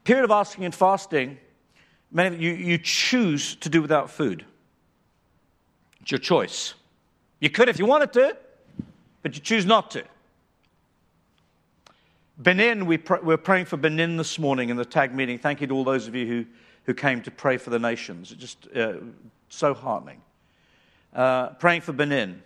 period of asking and fasting, many of you choose to do without food. It's your choice. You could if you wanted to, but you choose not to. Benin, we're praying for Benin this morning in the TAG meeting. Thank you to all those of you who came to pray for the nations. It's just so heartening. Praying for Benin.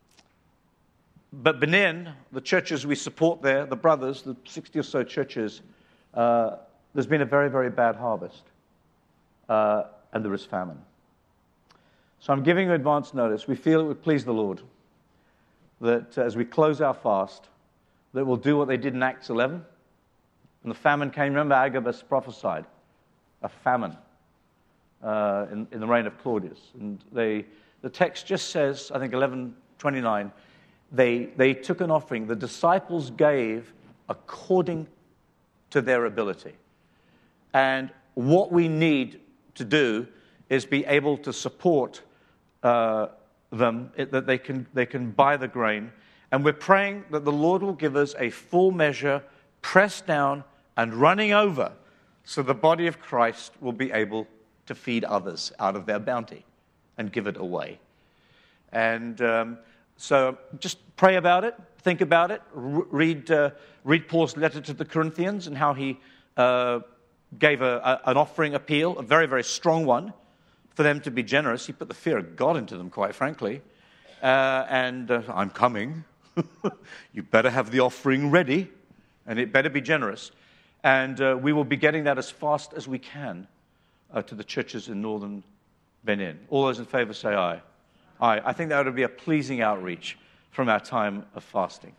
But Benin, the churches we support there, the brothers, the 60 or so churches, there's been a very, very bad harvest. And there is famine. So I'm giving you advance notice. We feel it would please the Lord that as we close our fast, that we'll do what they did in Acts 11. When the famine came, remember Agabus prophesied a famine in the reign of Claudius. And the text just says, I think 11:29, they took an offering. The disciples gave according to their ability. And what we need to do is be able to support them, that they can buy the grain. And we're praying that the Lord will give us a full measure, pressed down and running over, so the body of Christ will be able to feed others out of their bounty and give it away. And so just pray about it, think about it, read Paul's letter to the Corinthians and how he gave an offering appeal, a very, very strong one, for them to be generous. He put the fear of God into them, quite frankly. I'm coming. You better have the offering ready, and it better be generous. And we will be getting that as fast as we can to the churches in northern Benin. All those in favor say aye. Aye. I think that would be a pleasing outreach from our time of fasting.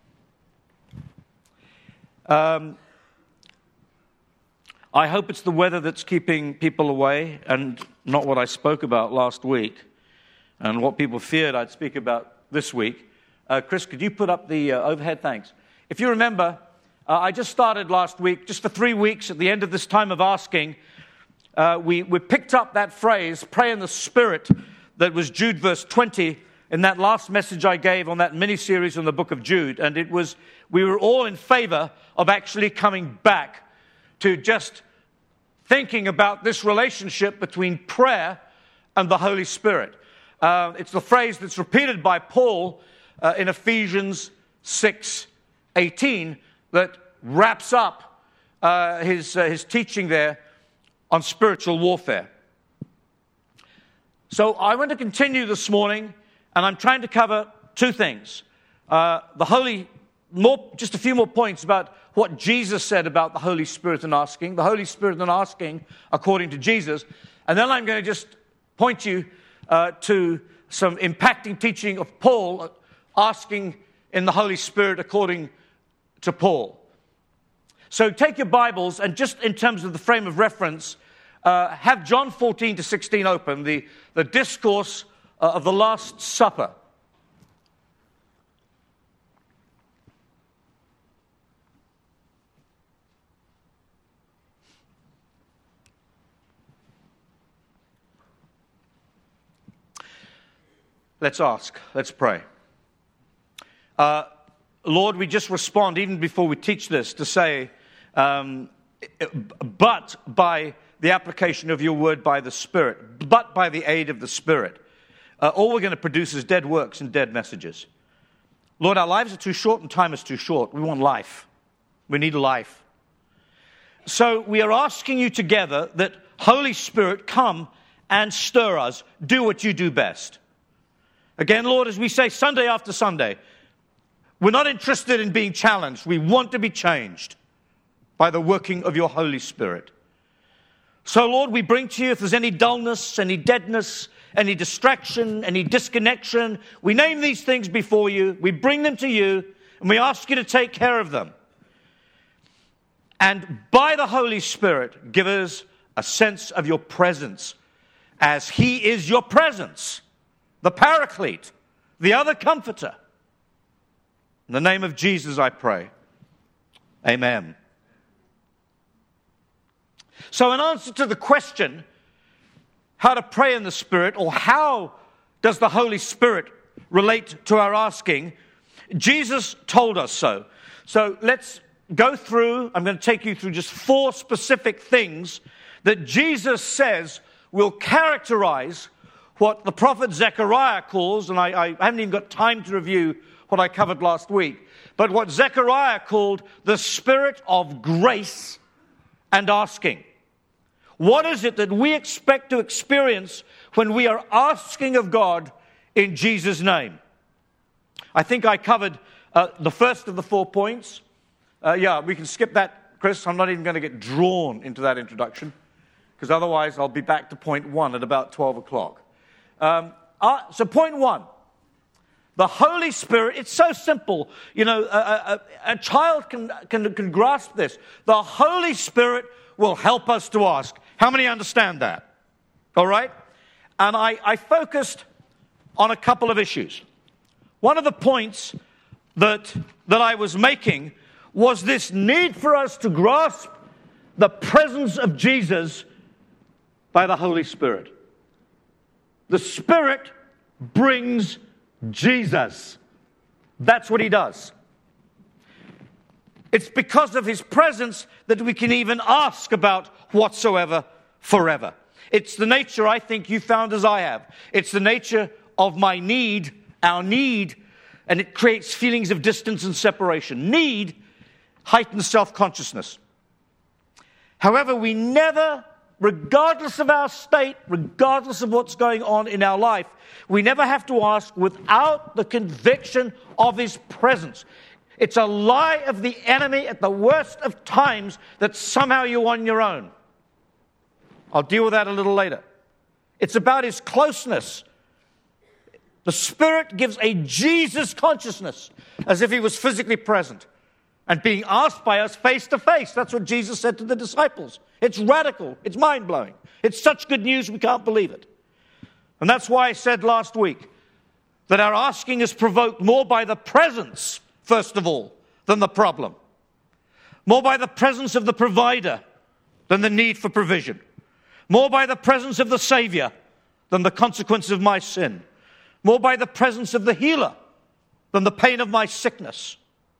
I hope it's the weather that's keeping people away and not what I spoke about last week and what people feared I'd speak about this week. Chris, could you put up the overhead? Thanks. If you remember, I just started last week, just for 3 weeks at the end of this time of asking, we picked up that phrase, pray in the Spirit, that was Jude verse 20 in that last message I gave on that mini-series on the book of Jude. And we were all in favor of actually coming back to just thinking about this relationship between prayer and the Holy Spirit. It's the phrase that's repeated by Paul in Ephesians 6:18 that wraps up his teaching there on spiritual warfare. So I want to continue this morning, and I'm trying to cover two things. Just a few more points about what Jesus said about the Holy Spirit and asking, the Holy Spirit and asking according to Jesus. And then I'm going to just point you to some impacting teaching of Paul asking in the Holy Spirit according to Paul. So take your Bibles and just in terms of the frame of reference, have John 14-16 open, the discourse of the Last Supper. Let's ask. Let's pray. Lord, we just respond, even before we teach this, to say, but by the application of your word by the Spirit, but by the aid of the Spirit, all we're going to produce is dead works and dead messages. Lord, our lives are too short and time is too short. We want life. We need life. So we are asking you together that, Holy Spirit, come and stir us. Do what you do best. Again, Lord, as we say Sunday after Sunday, we're not interested in being challenged. We want to be changed by the working of your Holy Spirit. So, Lord, we bring to you, if there's any dullness, any deadness, any distraction, any disconnection, we name these things before you, we bring them to you, and we ask you to take care of them. And by the Holy Spirit, give us a sense of your presence, as he is your presence. The Paraclete, the other Comforter. In the name of Jesus, I pray. Amen. So in answer to the question, how to pray in the Spirit, or how does the Holy Spirit relate to our asking, Jesus told us so. So let's I'm going to take you through just 4 specific things that Jesus says will characterize what the prophet Zechariah calls, and I haven't even got time to review what I covered last week, but what Zechariah called the spirit of grace and asking. What is it that we expect to experience when we are asking of God in Jesus' name? I think I covered the first of the 4 points. We can skip that, Chris. I'm not even going to get drawn into that introduction, because otherwise I'll be back to point 1 at about 12 o'clock. So point 1, the Holy Spirit, it's so simple. You know, a child can grasp this. The Holy Spirit will help us to ask. How many understand that? All right? And I focused on a couple of issues. One of the points that I was making was this need for us to grasp the presence of Jesus by the Holy Spirit. The Spirit brings Jesus. That's what he does. It's because of his presence that we can even ask about whatsoever forever. It's the nature, I think, you found as I have. It's the nature of my need, our need, and it creates feelings of distance and separation. Need heightens self-consciousness. However, we never, regardless of our state, regardless of what's going on in our life, we never have to ask without the conviction of his presence. It's a lie of the enemy at the worst of times that somehow you're on your own. I'll deal with that a little later. It's about his closeness. The Spirit gives a Jesus consciousness, as if he was physically present and being asked by us face to face. That's what Jesus said to the disciples. It's radical. It's mind-blowing. It's such good news we can't believe it. And that's why I said last week that our asking is provoked more by the presence, first of all, than the problem. More by the presence of the provider than the need for provision. More by the presence of the Savior than the consequence of my sin. More by the presence of the healer than the pain of my sickness.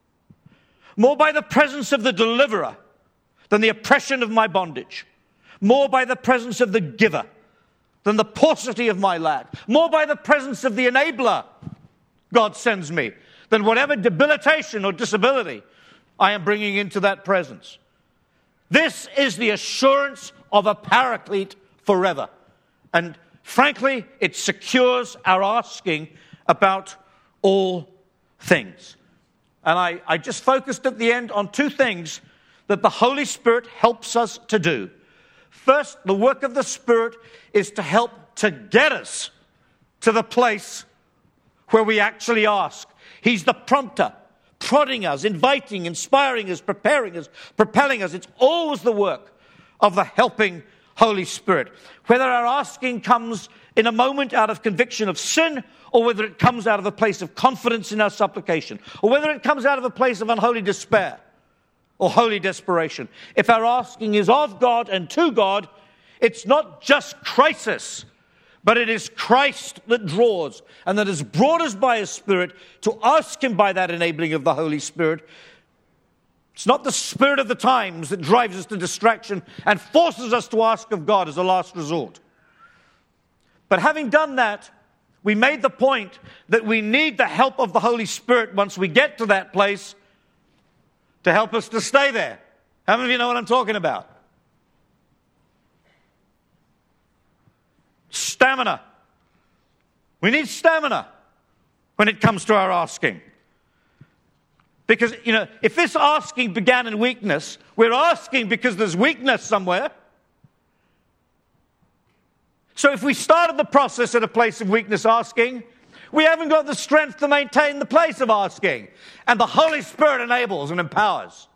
More by the presence of the deliverer than the oppression of my bondage. More by the presence of the giver than the paucity of my lack. More by the presence of the enabler God sends me than whatever debilitation or disability I am bringing into that presence. This is the assurance of a paraclete forever. And frankly, it secures our asking about all things. And I just focused at the end on 2 things that the Holy Spirit helps us to do. First, the work of the Spirit is to help to get us to the place where we actually ask. He's the prompter, prodding us, inviting, inspiring us, preparing us, propelling us. It's always the work of the helping Holy Spirit. Whether our asking comes in a moment out of conviction of sin, or whether it comes out of a place of confidence in our supplication, or whether it comes out of a place of unholy despair or holy desperation. If our asking is of God and to God, it's not just crisis, but it is Christ that draws, and that has brought us by his Spirit to ask him by that enabling of the Holy Spirit. It's not the spirit of the times that drives us to distraction and forces us to ask of God as a last resort. But having done that, we made the point that we need the help of the Holy Spirit once we get to that place to help us to stay there. How many of you know what I'm talking about? Stamina. We need stamina when it comes to our asking. Because, you know, if this asking began in weakness, we're asking because there's weakness somewhere. So if we started the process at a place of weakness asking, we haven't got the strength to maintain the place of asking. And the Holy Spirit enables and empowers.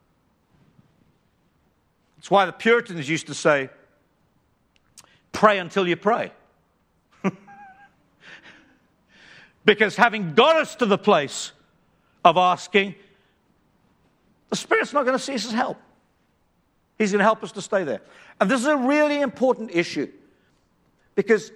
That's why the Puritans used to say, pray until you pray. Because having got us to the place of asking, the Spirit's not going to cease his help. He's going to help us to stay there. And this is a really important issue. Because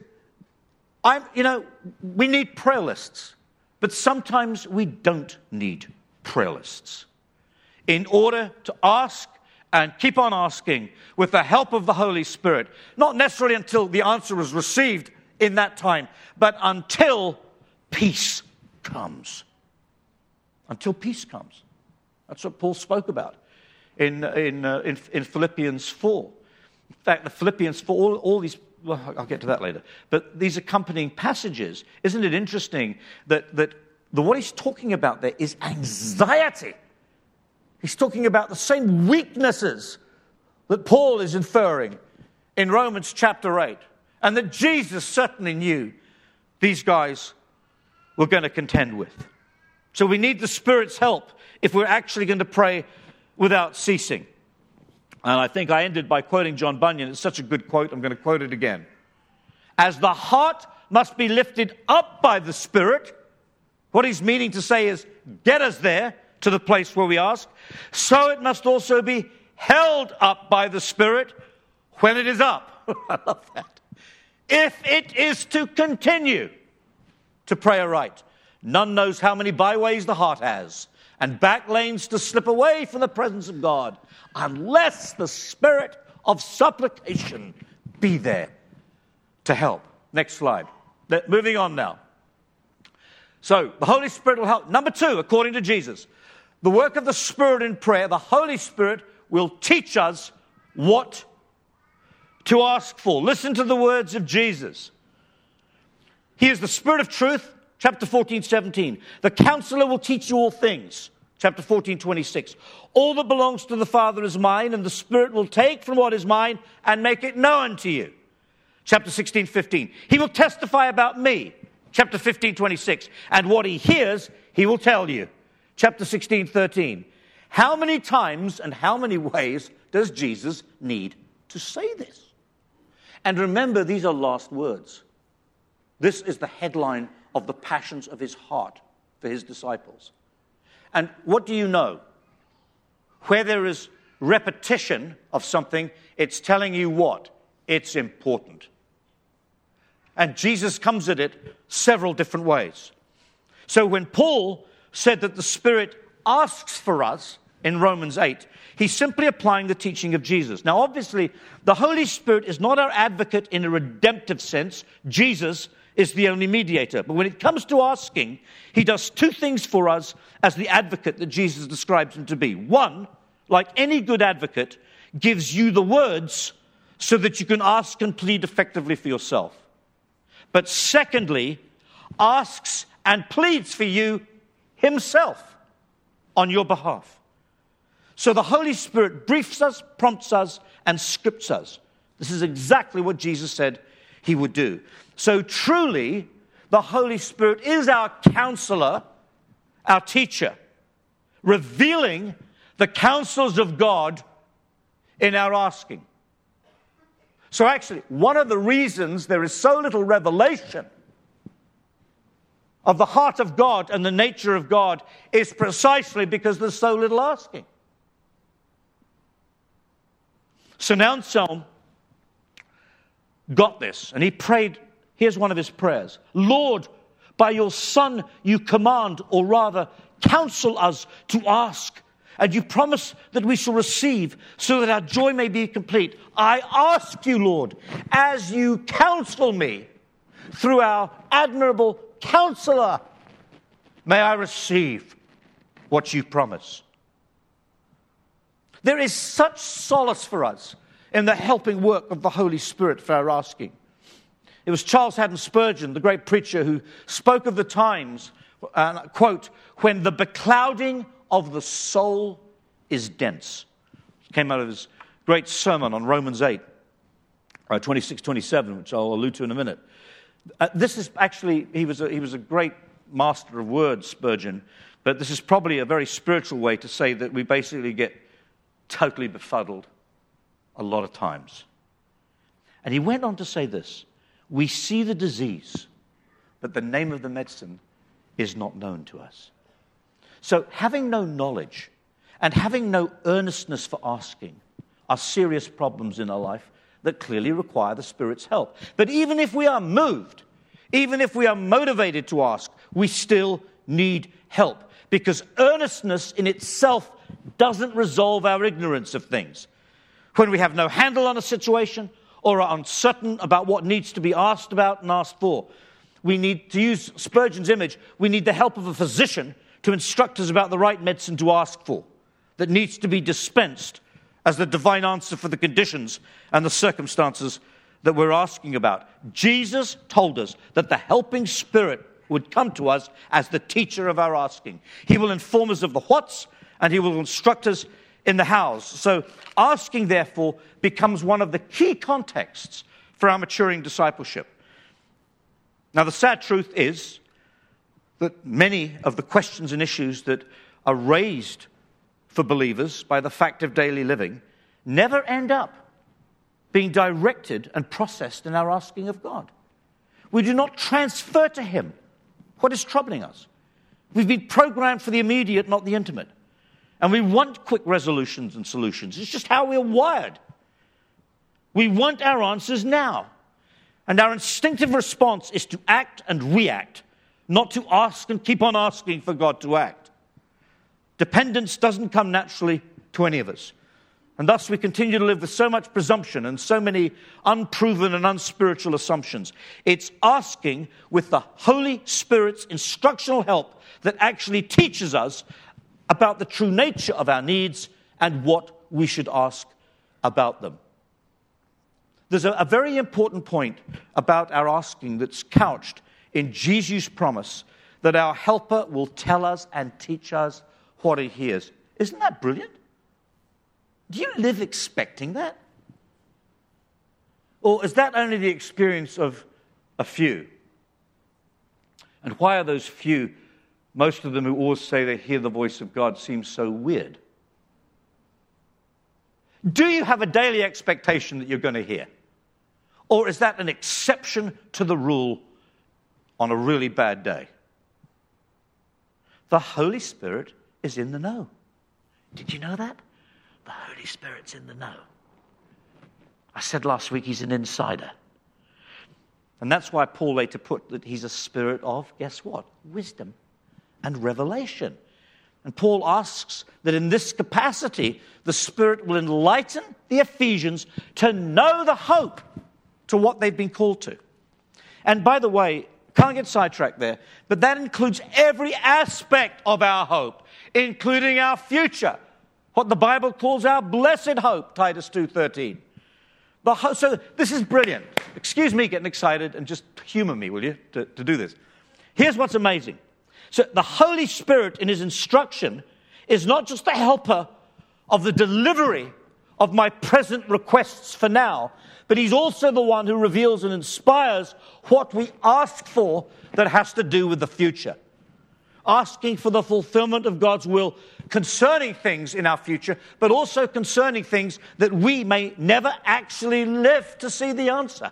we need prayer lists, but sometimes we don't need prayer lists. in order to ask and keep on asking with the help of the Holy Spirit, not necessarily until the answer is received in that time, but until peace comes. Until peace comes. That's what Paul spoke about in Philippians 4. In fact, the Philippians 4, all these, well, I'll get to that later, but these accompanying passages, isn't it interesting that what he's talking about there is anxiety. He's talking about the same weaknesses that Paul is inferring in Romans chapter 8, and that Jesus certainly knew these guys were going to contend with. So we need the Spirit's help if we're actually going to pray without ceasing. And I think I ended by quoting John Bunyan. It's such a good quote, I'm going to quote it again. As the heart must be lifted up by the Spirit, what he's meaning to say is, get us there to the place where we ask, so it must also be held up by the Spirit when it is up. I love that. If it is to continue to pray aright, none knows how many byways the heart has, and back lanes to slip away from the presence of God, unless the spirit of supplication be there to help. Next slide. Moving on now. So, the Holy Spirit will help. Number 2, according to Jesus, the work of the Spirit in prayer, the Holy Spirit will teach us what to ask for. Listen to the words of Jesus. He is the Spirit of truth, chapter 14, 17. The Counselor will teach you all things, chapter 14, 26. All that belongs to the Father is mine, and the Spirit will take from what is mine and make it known to you. Chapter 16, 15. He will testify about me, chapter 15, 26. And what he hears, he will tell you. Chapter 16, 13. How many times and how many ways does Jesus need to say this? And remember, these are last words. This is the headline of the passions of his heart for his disciples. And what do you know? Where there is repetition of something, it's telling you what? It's important. And Jesus comes at it several different ways. So when Paul said that the Spirit asks for us in Romans 8, he's simply applying the teaching of Jesus. Now, obviously, the Holy Spirit is not our advocate in a redemptive sense. Jesus is the only mediator. But when it comes to asking, he does 2 things for us as the advocate that Jesus describes him to be. 1, like any good advocate, gives you the words so that you can ask and plead effectively for yourself. But secondly, asks and pleads for you himself on your behalf. So the Holy Spirit briefs us, prompts us, and scripts us. This is exactly what Jesus said he would do. So truly, the Holy Spirit is our counselor, our teacher, revealing the counsels of God in our asking. So actually, one of the reasons there is so little revelation of the heart of God and the nature of God is precisely because there's so little asking. So now Anselm got this, and he prayed. Here's one of his prayers. Lord, by your Son you command, or rather counsel us to ask, and you promise that we shall receive, so that our joy may be complete. I ask you, Lord, as you counsel me through our admirable Counselor, may I receive what you promise. There is such solace for us in the helping work of the Holy Spirit for our asking. It was Charles Haddon Spurgeon, the great preacher, who spoke of the times, quote, when the beclouding of the soul is dense. It came out of his great sermon on Romans 8, 26, 27, which I'll allude to in a minute. This is actually, he was a great master of words, Spurgeon, but this is probably a very spiritual way to say that we basically get totally befuddled a lot of times. And he went on to say this: we see the disease, but the name of the medicine is not known to us. So having no knowledge and having no earnestness for asking are serious problems in our life that clearly require the Spirit's help. But even if we are moved, even if we are motivated to ask, we still need help, because earnestness in itself doesn't resolve our ignorance of things. When we have no handle on a situation or are uncertain about what needs to be asked about and asked for, we need, to use Spurgeon's image, we need the help of a physician to instruct us about the right medicine to ask for that needs to be dispensed as the divine answer for the conditions and the circumstances that we're asking about. Jesus told us that the helping Spirit would come to us as the teacher of our asking. He will inform us of the whats, and he will instruct us in the hows. So asking, therefore, becomes one of the key contexts for our maturing discipleship. Now, the sad truth is that many of the questions and issues that are raised for believers by the fact of daily living never end up being directed and processed in our asking of God. We do not transfer to him what is troubling us. We've been programmed for the immediate, not the intimate. And we want quick resolutions and solutions. It's just how we're wired. We want our answers now. And our instinctive response is to act and react, not to ask and keep on asking for God to act. Dependence doesn't come naturally to any of us. And thus we continue to live with so much presumption and so many unproven and unspiritual assumptions. It's asking with the Holy Spirit's instructional help that actually teaches us about the true nature of our needs and what we should ask about them. There's a very important point about our asking that's couched in Jesus' promise that our helper will tell us and teach us what he hears. Isn't that brilliant? Do you live expecting that? Or is that only the experience of a few? And why are those few, most of them who always say they hear the voice of God, seem so weird? Do you have a daily expectation that you're going to hear? Or is that an exception to the rule on a really bad day? The Holy Spirit is in the know. Did you know that? The Holy Spirit's in the know. I said last week he's an insider. And that's why Paul later put that he's a spirit of, guess what? Wisdom and revelation. And Paul asks that in this capacity, the Spirit will enlighten the Ephesians to know the hope to what they've been called to. And by the way, can't get sidetracked there, but that includes every aspect of our hope, including our future. What the Bible calls our blessed hope, Titus 2:13. So this is brilliant. Excuse me getting excited and just humor me, will you, to do this. Here's what's amazing. So the Holy Spirit in his instruction is not just the helper of the delivery of my present requests for now, but he's also the one who reveals and inspires what we ask for that has to do with the future. Asking for the fulfillment of God's will concerning things in our future, but also concerning things that we may never actually live to see the answer.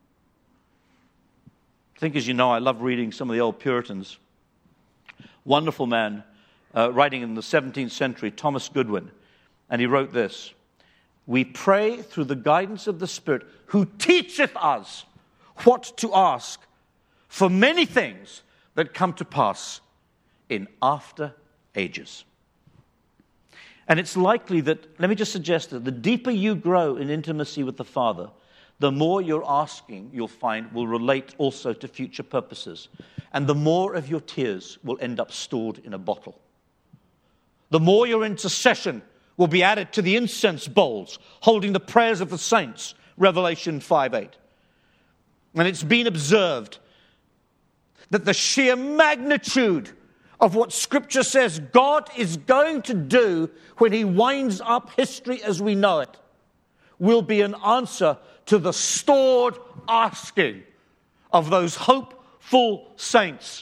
I think, as you know, I love reading some of the old Puritans. Wonderful man, writing in the 17th century, Thomas Goodwin, and he wrote this: "We pray through the guidance of the Spirit, who teacheth us what to ask for many things that come to pass in after ages." And it's likely that, let me just suggest that the deeper you grow in intimacy with the Father, the more you're asking, you'll find, will relate also to future purposes. And the more of your tears will end up stored in a bottle. The more your intercession will be added to the incense bowls, holding the prayers of the saints, Revelation 5:8. And it's been observed that the sheer magnitude of what Scripture says God is going to do when he winds up history as we know it will be an answer to the stored asking of those hopeful saints.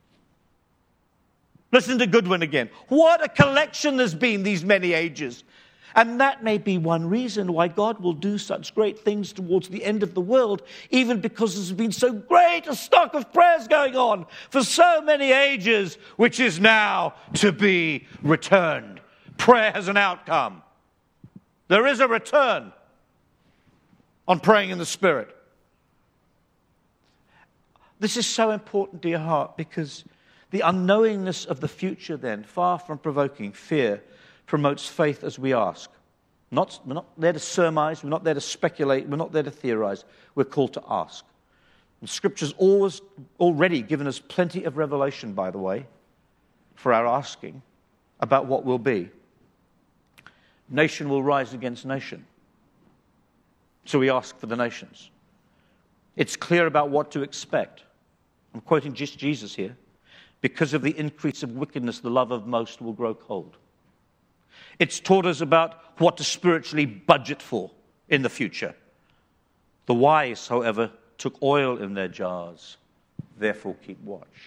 Listen to Goodwin again. What a collection there's been these many ages. And that may be one reason why God will do such great things towards the end of the world, even because there's been so great a stock of prayers going on for so many ages, which is now to be returned. Prayer has an outcome. There is a return on praying in the Spirit. This is so important to your heart, because the unknowingness of the future then, far from provoking fear, promotes faith as we ask. We're not there to surmise, we're not there to speculate, we're not there to theorize. We're called to ask. And Scripture's already given us plenty of revelation, by the way, for our asking about what will be. Nation will rise against nation. So we ask for the nations. It's clear about what to expect. I'm quoting just Jesus here. Because of the increase of wickedness, the love of most will grow cold. It's taught us about what to spiritually budget for in the future. The wise, however, took oil in their jars, therefore keep watch.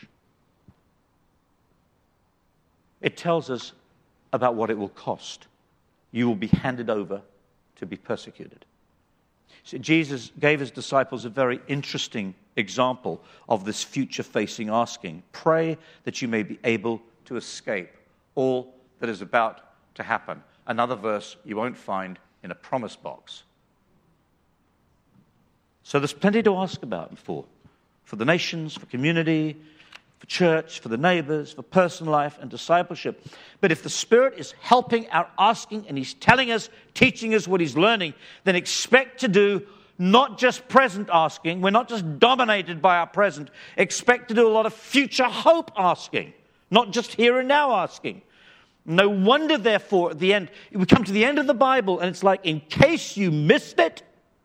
It tells us about what it will cost. You will be handed over to be persecuted. So Jesus gave his disciples a very interesting example of this future-facing asking. Pray that you may be able to escape all that is about to happen. Another verse you won't find in a promise box. So there's plenty to ask about and for the nations, for community, for church, for the neighbors, for personal life and discipleship. But if the Spirit is helping our asking and he's telling us, teaching us what he's learning, then expect to do not just present asking. We're not just dominated by our present. Expect to do a lot of future hope asking, not just here and now asking. No wonder, therefore, at the end, we come to the end of the Bible and it's like, in case you missed it,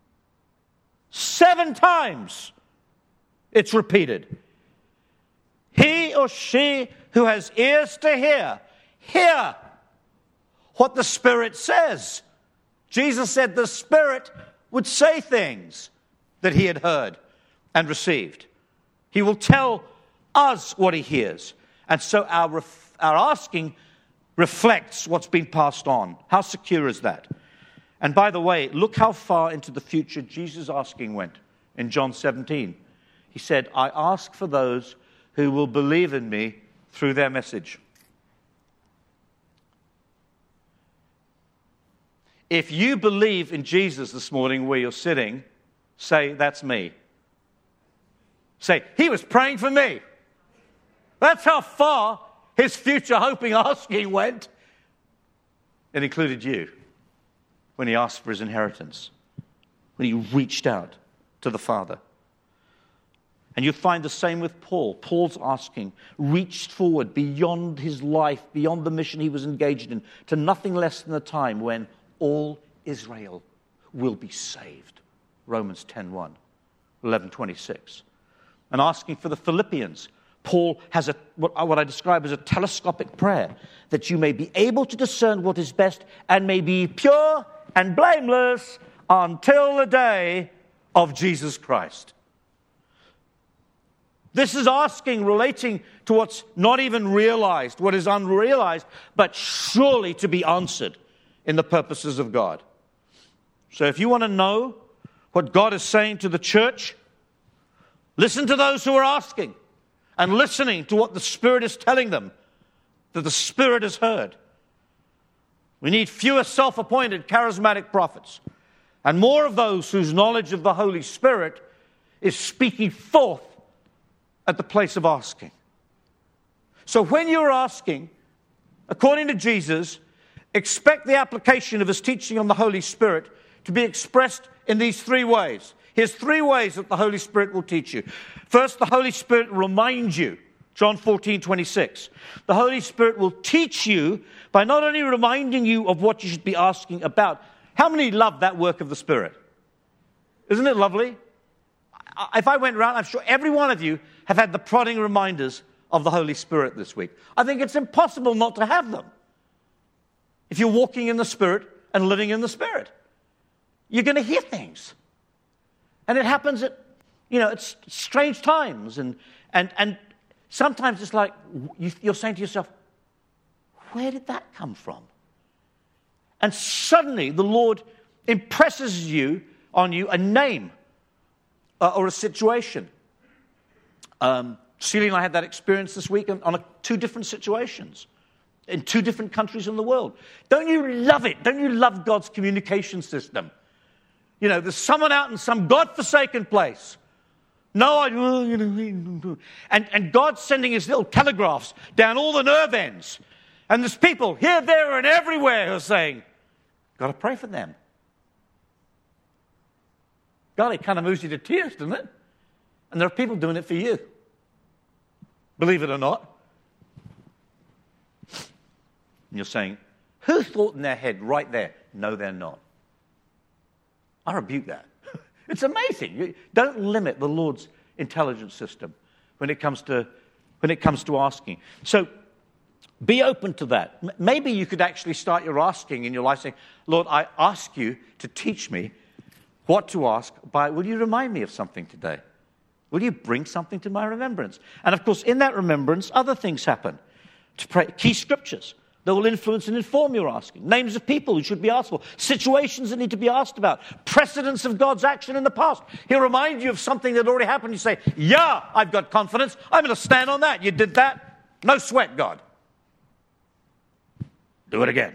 7 times it's repeated. He or she who has ears to hear what the Spirit says. Jesus said the Spirit would say things that he had heard and received. He will tell us what he hears. And so our asking reflects what's been passed on. How secure is that? And by the way, look how far into the future Jesus' asking went in John 17. He said, I ask for those who will believe in me through their message. If you believe in Jesus this morning where you're sitting, say, that's me. Say, he was praying for me. That's how far his future hoping asking went. It included you when he asked for his inheritance, when he reached out to the Father. And you find the same with Paul. Paul's asking reached forward beyond his life, beyond the mission he was engaged in, to nothing less than the time when all Israel will be saved. Romans 10:1, 11:26. And asking for the Philippians, Paul has what I describe as a telescopic prayer, that you may be able to discern what is best and may be pure and blameless until the day of Jesus Christ. This is asking relating to what's not even realized, what is unrealized, but surely to be answered in the purposes of God. So if you want to know what God is saying to the church, listen to those who are asking and listening to what the Spirit is telling them, that the Spirit has heard. We need fewer self-appointed charismatic prophets and more of those whose knowledge of the Holy Spirit is speaking forth at the place of asking. So when you're asking, according to Jesus, expect the application of his teaching on the Holy Spirit to be expressed in these 3 ways. Here's 3 ways that the Holy Spirit will teach you. First, the Holy Spirit reminds you. John 14:26. The Holy Spirit will teach you by not only reminding you of what you should be asking about. How many love that work of the Spirit? Isn't it lovely? If I went around, I'm sure every one of you have had the prodding reminders of the Holy Spirit this week. I think it's impossible not to have them. If you're walking in the Spirit and living in the Spirit, you're going to hear things. And it happens at, it's strange times. And sometimes it's like you're saying to yourself, where did that come from? And suddenly the Lord impresses on you a name or a situation. Celia and I had that experience this week on 2 different situations in 2 different countries in the world. Don't you love it? Don't you love God's communication system? There's someone out in some godforsaken place. And God's sending his little telegraphs down all the nerve ends. And there's people here, there, and everywhere who are saying, got to pray for them. God, it kind of moves you to tears, doesn't it? And there are people doing it for you. Believe it or not. And you're saying, who thought in their head right there, no, they're not? I rebuke that. It's amazing. Don't limit the Lord's intelligence system when it comes to asking. So be open to that. Maybe you could actually start your asking in your life saying, Lord, I ask you to teach me what to ask by, will you remind me of something today? Will you bring something to my remembrance? And of course, in that remembrance, other things happen. To pray, key scriptures that will influence and inform your asking. Names of people who should be asked for. Situations that need to be asked about. Precedents of God's action in the past. He'll remind you of something that already happened. You say, yeah, I've got confidence. I'm going to stand on that. You did that. No sweat, God. Do it again.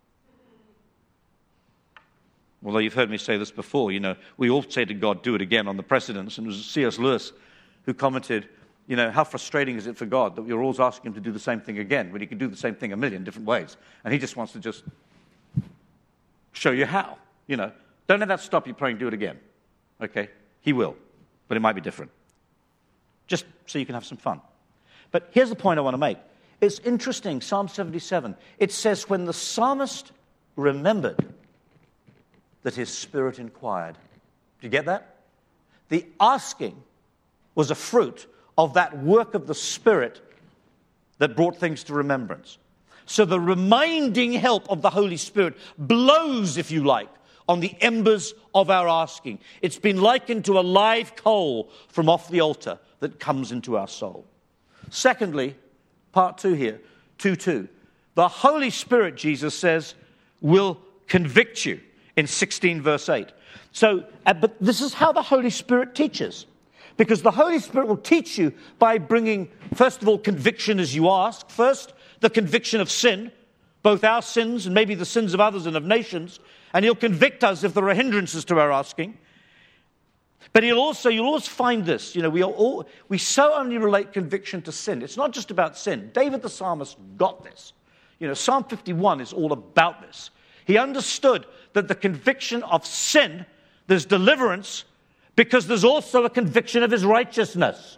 Although you've heard me say this before, we all say to God, do it again on the precedents. And it was C.S. Lewis who commented, how frustrating is it for God that we're always asking him to do the same thing again when he can do the same thing a million different ways. And he just wants to just show you how, Don't let that stop you praying, do it again. Okay? He will, but it might be different. Just so you can have some fun. But here's the point I want to make. It's interesting, Psalm 77, it says when the psalmist remembered that his spirit inquired. Do you get that? The asking was a fruit of that work of the Spirit that brought things to remembrance. So the reminding help of the Holy Spirit blows, if you like, on the embers of our asking. It's been likened to a live coal from off the altar that comes into our soul. Secondly, part 2 here, 2:2. The Holy Spirit, Jesus says, will convict you in 16 verse 8. So, but this is how the Holy Spirit teaches. Because the Holy Spirit will teach you by bringing, first of all, conviction as you ask. First, the conviction of sin, both our sins and maybe the sins of others and of nations. And he'll convict us if there are hindrances to our asking. But you'll always find this. We so only relate conviction to sin. It's not just about sin. David the psalmist got this. Psalm 51 is all about this. He understood that the conviction of sin, there's deliverance, because there's also a conviction of his righteousness.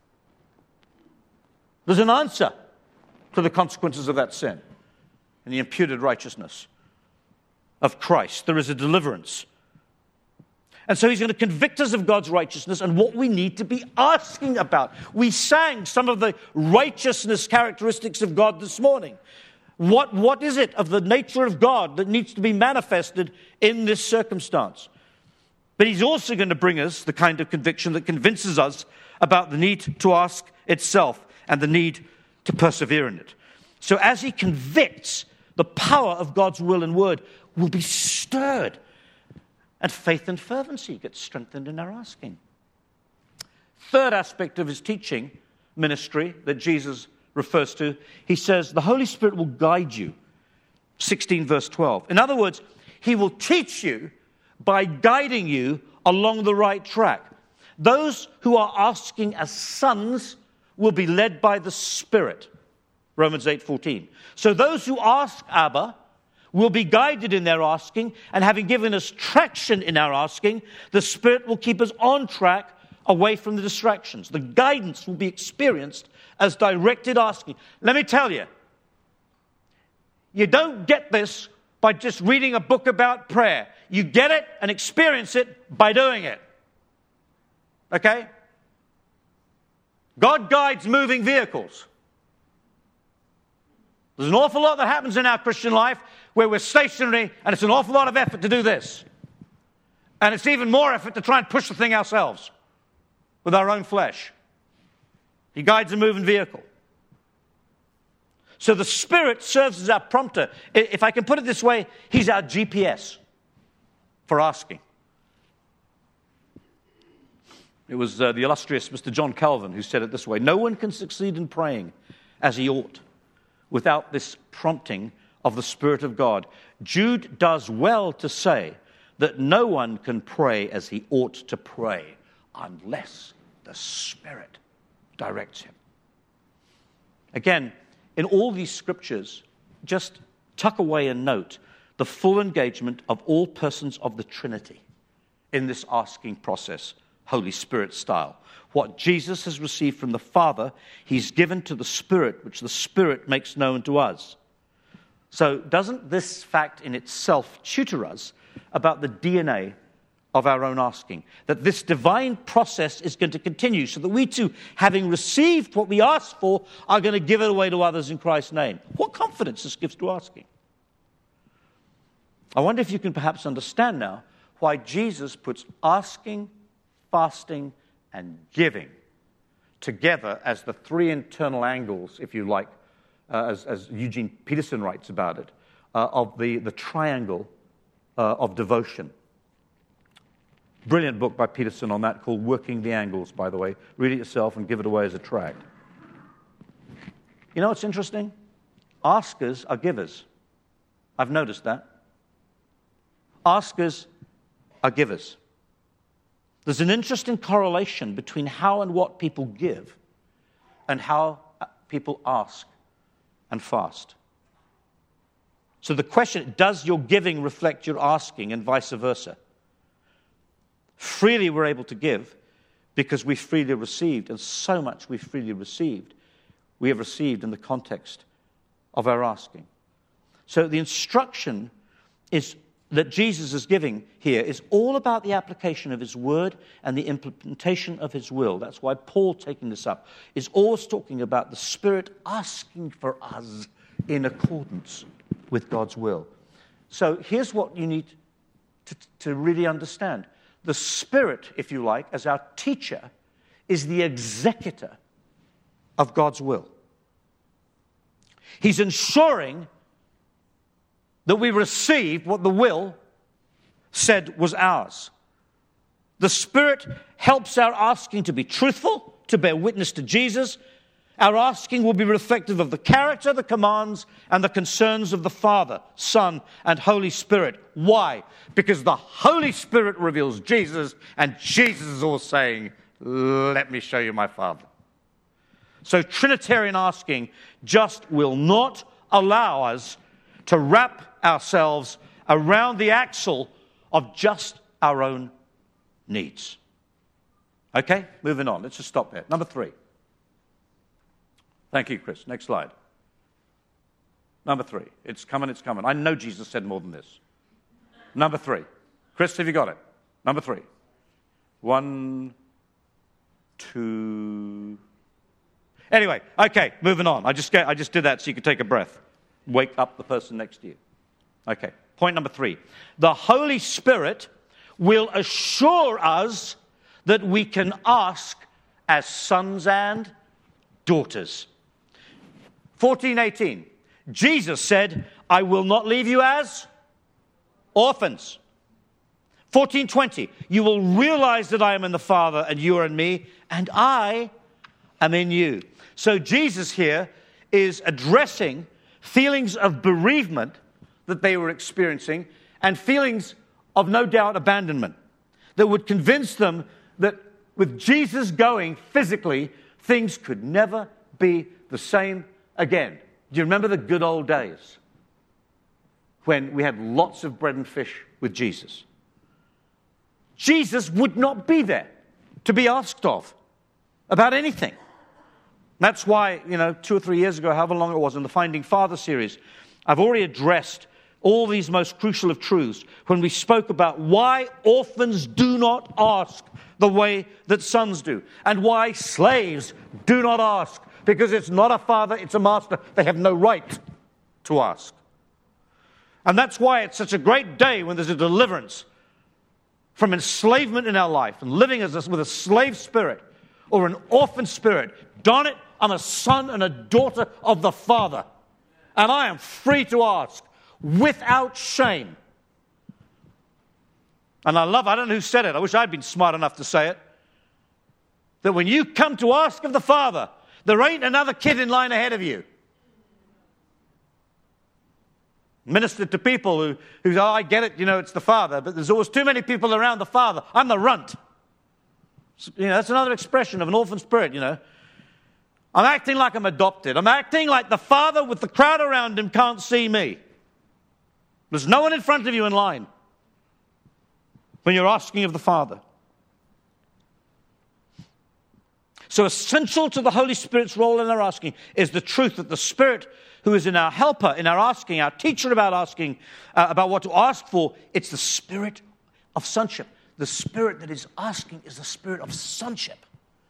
There's an answer to the consequences of that sin and the imputed righteousness of Christ. There is a deliverance. And so he's going to convict us of God's righteousness and what we need to be asking about. We sang some of the righteousness characteristics of God this morning. What is it of the nature of God that needs to be manifested in this circumstance? But he's also going to bring us the kind of conviction that convinces us about the need to ask itself and the need to persevere in it. So as he convicts, the power of God's will and word will be stirred. And faith and fervency get strengthened in our asking. Third aspect of his teaching ministry that Jesus refers to, he says, the Holy Spirit will guide you. 16 verse 12. In other words, he will teach you by guiding you along the right track. Those who are asking as sons will be led by the Spirit. Romans 8:14. So those who ask Abba will be guided in their asking, and having given us traction in our asking, the Spirit will keep us on track away from the distractions. The guidance will be experienced as directed asking. Let me tell you, you don't get this by just reading a book about prayer. You get it and experience it by doing it. Okay? God guides moving vehicles. There's an awful lot that happens in our Christian life where we're stationary and it's an awful lot of effort to do this. And it's even more effort to try and push the thing ourselves with our own flesh. He guides a moving vehicle. So the Spirit serves as our prompter. If I can put it this way, he's our GPS for asking. It was the illustrious Mr. John Calvin who said it this way: no one can succeed in praying as he ought without this prompting of the Spirit of God. Jude does well to say that no one can pray as he ought to pray unless the Spirit directs him. Again, in all these scriptures, just tuck away and note the full engagement of all persons of the Trinity in this asking process, Holy Spirit style. What Jesus has received from the Father, he's given to the Spirit, which the Spirit makes known to us. So doesn't this fact in itself tutor us about the DNA of our own asking? That this divine process is going to continue so that we too, having received what we asked for, are going to give it away to others in Christ's name. What confidence this gives to asking. I wonder if you can perhaps understand now why Jesus puts asking, fasting, and giving together as the three internal angles, if you like, as Eugene Peterson writes about it, of the triangle of devotion. Brilliant book by Peterson on that called Working the Angles, by the way. Read it yourself and give it away as a tract. You know what's interesting? Askers are givers. I've noticed that. Askers are givers. There's an interesting correlation between how and what people give and how people ask and fast. So the question, does your giving reflect your asking, and vice versa? Freely we're able to give because we freely received, and so much we freely received, we have received in the context of our asking. So the instruction is that Jesus is giving here is all about the application of his word and the implementation of his will. That's why Paul, taking this up, is always talking about the Spirit asking for us in accordance with God's will. So here's what you need to really understand. The Spirit, if you like, as our teacher, is the executor of God's will. He's ensuring that we received what the will said was ours. The Spirit helps our asking to be truthful, to bear witness to Jesus. Our asking will be reflective of the character, the commands, and the concerns of the Father, Son, and Holy Spirit. Why? Because the Holy Spirit reveals Jesus, and Jesus is all saying, let me show you my Father. So Trinitarian asking just will not allow us to wrap ourselves around the axle of just our own needs. Okay, moving on. Let's just stop there. Number 3. Thank you, Chris. Next slide. Number 3. It's coming, it's coming. I know Jesus said more than this. Number 3. Chris, have you got it? Number 3. 1, 2... Anyway, okay, moving on. I just did that so you could take a breath. Wake up the person next to you. Okay, point number 3. The Holy Spirit will assure us that we can ask as sons and daughters. 14:18. Jesus said, I will not leave you as orphans. 14:20. You will realize that I am in the Father and you are in me, and I am in you. So Jesus here is addressing feelings of bereavement that they were experiencing and feelings of no doubt abandonment that would convince them that with Jesus going physically, things could never be the same again. Do you remember the good old days when we had lots of bread and fish with Jesus? Jesus would not be there to be asked of about anything. That's why, 2 or 3 years ago, however long it was, in the Finding Father series, I've already addressed all these most crucial of truths when we spoke about why orphans do not ask the way that sons do, and why slaves do not ask, because it's not a father, it's a master. They have no right to ask. And that's why it's such a great day when there's a deliverance from enslavement in our life and living with a slave spirit or an orphan spirit. Darn it, I'm a son and a daughter of the Father, and I am free to ask without shame. And I don't know who said it. I wish I'd been smart enough to say it. That when you come to ask of the Father, there ain't another kid in line ahead of you. Ministered to people who say, I get it, it's the Father, but there's always too many people around the Father. I'm the runt. That's another expression of an orphan spirit, I'm acting like I'm adopted. I'm acting like the Father with the crowd around him can't see me. There's no one in front of you in line when you're asking of the Father. So essential to the Holy Spirit's role in our asking is the truth that the Spirit who is in our helper, in our asking, our teacher about asking, about what to ask for, it's the spirit of sonship. The spirit that is asking is the spirit of sonship.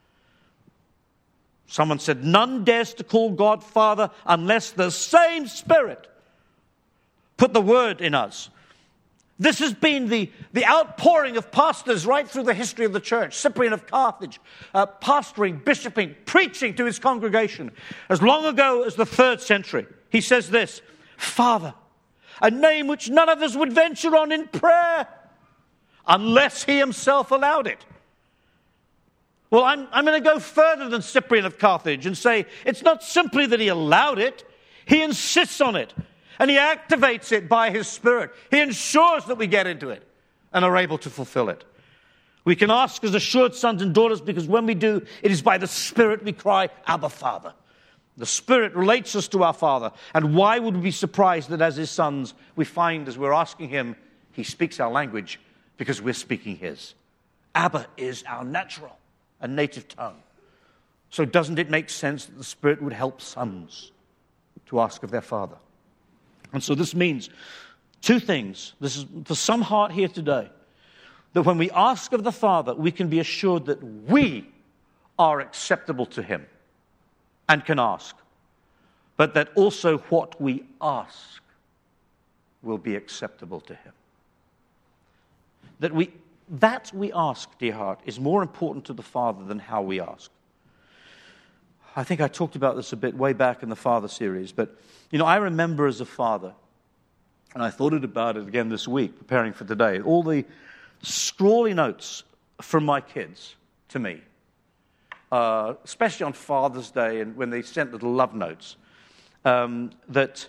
Someone said, none dares to call God Father unless the same Spirit put the word in us. This has been the outpouring of pastors right through the history of the church. Cyprian of Carthage, pastoring, bishoping, preaching to his congregation. As long ago as the 3rd century, he says this, Father, a name which none of us would venture on in prayer unless he himself allowed it. Well, I'm going to go further than Cyprian of Carthage and say it's not simply that he allowed it, he insists on it. And he activates it by his Spirit. He ensures that we get into it and are able to fulfill it. We can ask as assured sons and daughters because when we do, it is by the Spirit we cry, Abba, Father. The Spirit relates us to our Father. And why would we be surprised that as his sons, we find as we're asking him, he speaks our language because we're speaking his. Abba is our natural and native tongue. So doesn't it make sense that the Spirit would help sons to ask of their Father? And so this means two things. This is for some heart here today, that when we ask of the Father, we can be assured that we are acceptable to him and can ask, but that also what we ask will be acceptable to him. That we ask, dear heart, is more important to the Father than how we ask. I think I talked about this a bit way back in the Father series, but, I remember as a father, and I thought about it again this week, preparing for today, all the scrawly notes from my kids to me, especially on Father's Day and when they sent little love notes, that,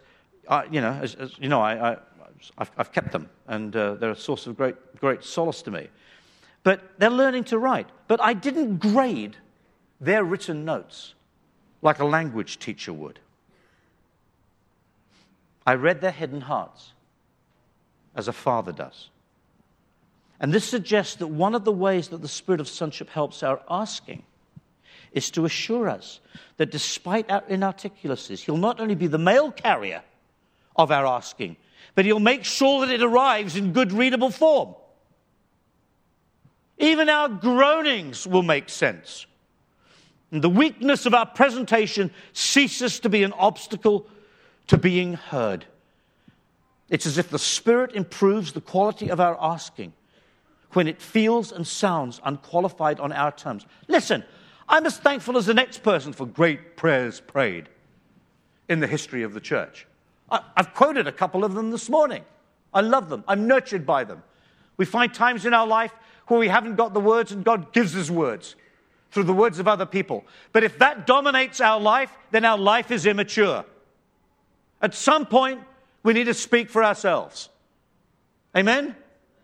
I've kept them, and they're a source of great solace to me. But they're learning to write. But I didn't grade their written notes like a language teacher would. I read their hidden hearts as a father does. And this suggests that one of the ways that the Spirit of sonship helps our asking is to assure us that despite our inarticulacies, he'll not only be the mail carrier of our asking, but he'll make sure that it arrives in good readable form. Even our groanings will make sense. And the weakness of our presentation ceases to be an obstacle to being heard. It's as if the Spirit improves the quality of our asking when it feels and sounds unqualified on our terms. Listen, I'm as thankful as the next person for great prayers prayed in the history of the church. I've quoted a couple of them this morning. I love them. I'm nurtured by them. We find times in our life where we haven't got the words and God gives us words through the words of other people. But if that dominates our life, then our life is immature. At some point, we need to speak for ourselves. Amen?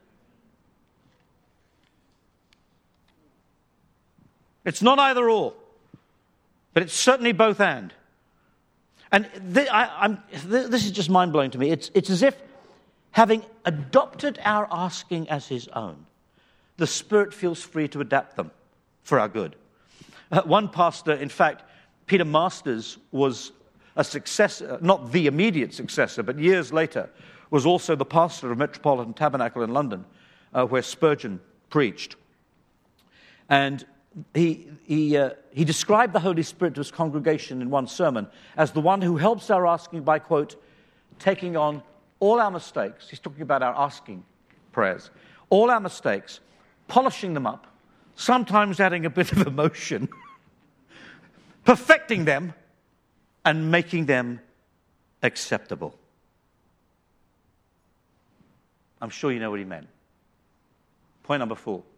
It's not either or, but it's certainly both and. And this is just mind-blowing to me. It's as if, having adopted our asking as his own, the Spirit feels free to adapt them for our good. One pastor, in fact, Peter Masters, was a successor, not the immediate successor, but years later, was also the pastor of Metropolitan Tabernacle in London, where Spurgeon preached. And he described the Holy Spirit to his congregation in one sermon as the one who helps our asking by, quote, taking on all our mistakes. He's talking about our asking prayers. All our mistakes, polishing them up, sometimes adding a bit of emotion, perfecting them, and making them acceptable. I'm sure you know what he meant. Point number 4. Are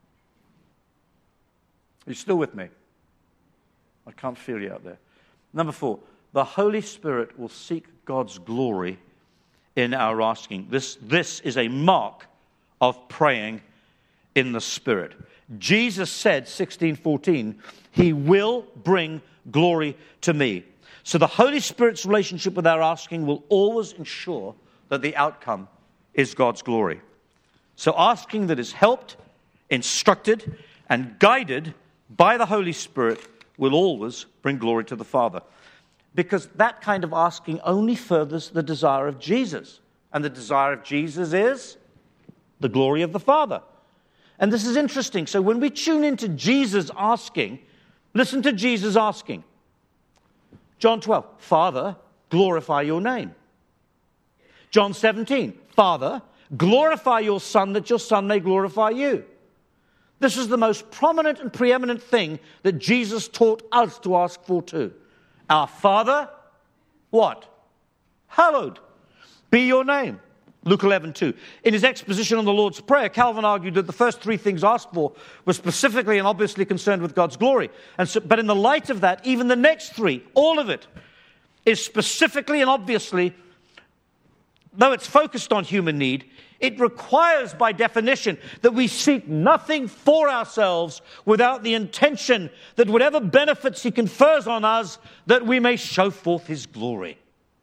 you still with me? I can't feel you out there. Number 4, the Holy Spirit will seek God's glory in our asking. This is a mark of praying in the Spirit. Jesus said, 16:14, he will bring glory to me. So the Holy Spirit's relationship with our asking will always ensure that the outcome is God's glory. So asking that is helped, instructed, and guided by the Holy Spirit will always bring glory to the Father. Because that kind of asking only furthers the desire of Jesus. And the desire of Jesus is the glory of the Father. And this is interesting. So when we tune into Jesus asking, listen to Jesus asking. John 12, Father, glorify your name. John 17, Father, glorify your Son, that your Son may glorify you. This is the most prominent and preeminent thing that Jesus taught us to ask for too. Our Father, what? Hallowed be your name. Luke 11:2. In his exposition on the Lord's Prayer, Calvin argued that the first three things asked for were specifically and obviously concerned with God's glory. But in the light of that, even the next three, all of it, is specifically and obviously, though it's focused on human need, it requires by definition that we seek nothing for ourselves without the intention that whatever benefits he confers on us, that we may show forth his glory.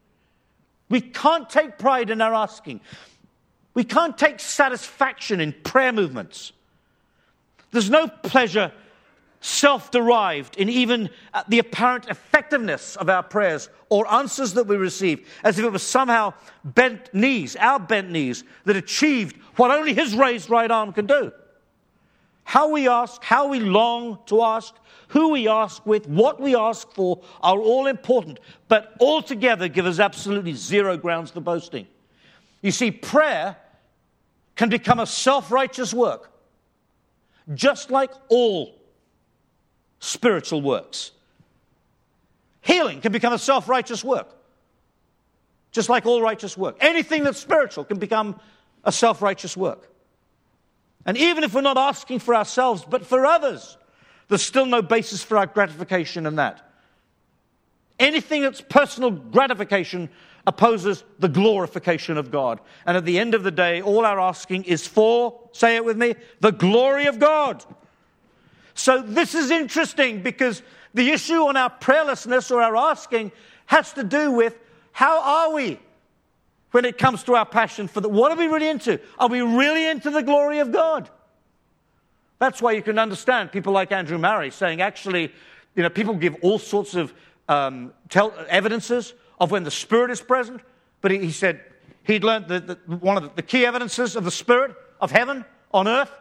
We can't take pride in our asking. We can't take satisfaction in prayer movements. There's no pleasure self-derived in even the apparent effectiveness of our prayers or answers that we receive, as if it was somehow bent knees, our bent knees, that achieved what only his raised right arm can do. How we ask, how we long to ask, who we ask with, what we ask for are all important, but altogether give us absolutely zero grounds for boasting. You see, prayer can become a self-righteous work, just like all spiritual works. Healing can become a self-righteous work, just like all righteous work. Anything that's spiritual can become a self-righteous work. And even if we're not asking for ourselves, but for others, there's still no basis for our gratification in that. Anything that's personal gratification opposes the glorification of God. And at the end of the day, all our asking is for, say it with me, the glory of God. So this is interesting because the issue on our prayerlessness or our asking has to do with how are we when it comes to our passion for what are we really into? Are we really into the glory of God? That's why you can understand people like Andrew Murray saying, actually, people give all sorts of evidences of when the Spirit is present. But he said he'd learned that one of the key evidences of the Spirit of heaven on earth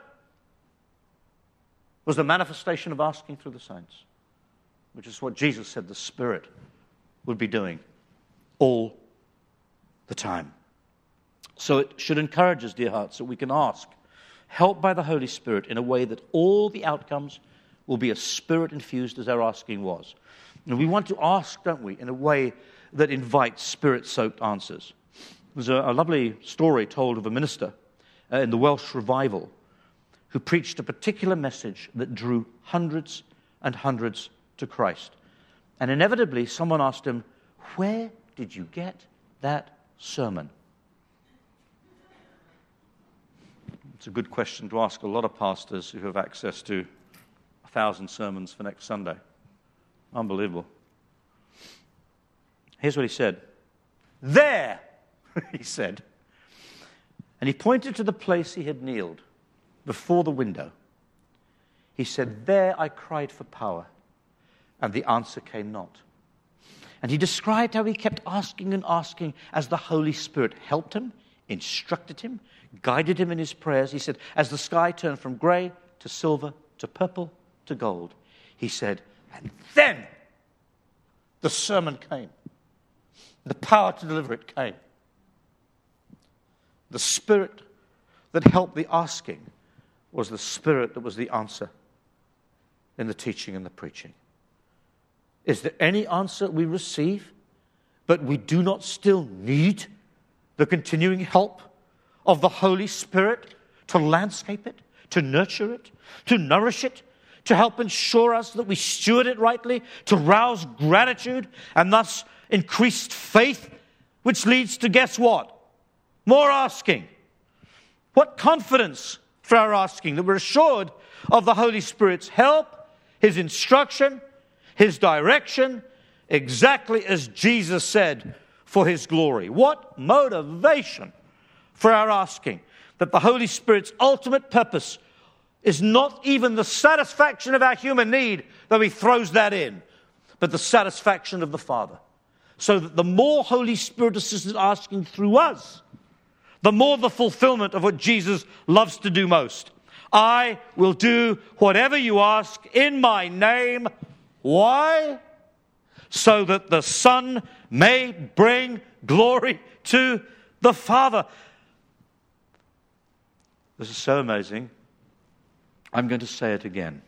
was the manifestation of asking through the saints, which is what Jesus said the Spirit would be doing all the time. So it should encourage us, dear hearts, that we can ask, helped by the Holy Spirit, in a way that all the outcomes will be as Spirit-infused as our asking was. And we want to ask, don't we, in a way that invites Spirit-soaked answers. There's a lovely story told of a minister in the Welsh revival who preached a particular message that drew hundreds and hundreds to Christ. And inevitably, someone asked him, where did you get that sermon? It's a good question to ask a lot of pastors who have access to 1,000 sermons for next Sunday. Unbelievable. Here's what he said. There, he said. And he pointed to the place he had kneeled before the window. He said, there I cried for power, and the answer came not. And he described how he kept asking and asking as the Holy Spirit helped him, instructed him, guided him in his prayers. He said, as the sky turned from grey to silver to purple to gold, he said, and then the sermon came. The power to deliver it came. The Spirit that helped the asking was the Spirit that was the answer in the teaching and the preaching. Is there any answer we receive, but we do not still need the continuing help of the Holy Spirit to landscape it, to nurture it, to nourish it, to help ensure us that we steward it rightly, to rouse gratitude and thus increased faith, which leads to, guess what? More asking. What confidence for our asking, that we're assured of the Holy Spirit's help, His instruction, His direction, exactly as Jesus said, for His glory. What motivation for our asking, that the Holy Spirit's ultimate purpose is not even the satisfaction of our human need, though He throws that in, but the satisfaction of the Father. So that the more Holy Spirit assisted asking through us, the more the fulfillment of what Jesus loves to do most. I will do whatever you ask in my name. Why? So that the Son may bring glory to the Father. This is so amazing. I'm going to say it again.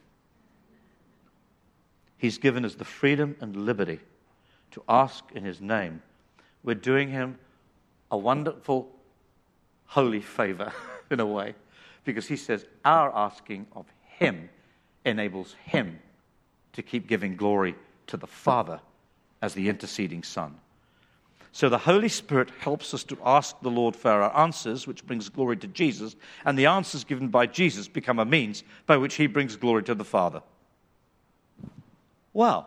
He's given us the freedom and liberty to ask in His name. We're doing Him a wonderful, holy favor, in a way, because He says our asking of Him enables Him to keep giving glory to the Father as the interceding Son. So the Holy Spirit helps us to ask the Lord for our answers, which brings glory to Jesus, and the answers given by Jesus become a means by which He brings glory to the Father. Wow.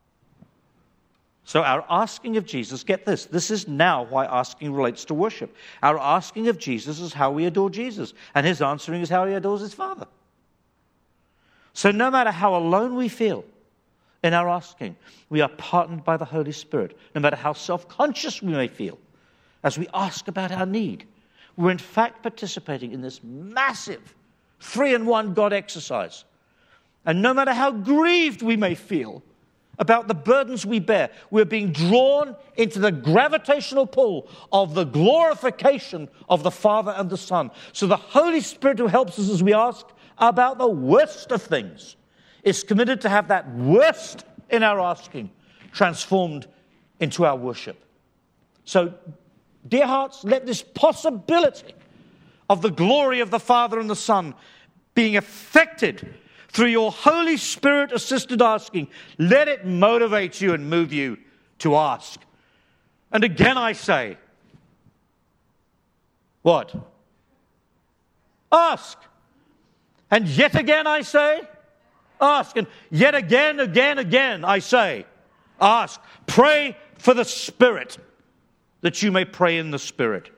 So our asking of Jesus, get this is now why asking relates to worship. Our asking of Jesus is how we adore Jesus, and His answering is how He adores His Father. So no matter how alone we feel in our asking, we are partnered by the Holy Spirit. No matter how self-conscious we may feel as we ask about our need, we're in fact participating in this massive 3-in-1 God exercise. And no matter how grieved we may feel about the burdens we bear, we're being drawn into the gravitational pull of the glorification of the Father and the Son. So the Holy Spirit, who helps us as we ask about the worst of things, is committed to have that worst in our asking transformed into our worship. So, dear hearts, let this possibility of the glory of the Father and the Son being affected through your Holy Spirit-assisted asking, let it motivate you and move you to ask. And again I say, what? Ask. And yet again I say, ask. And yet again, I say, ask. Pray for the Spirit, that you may pray in the Spirit.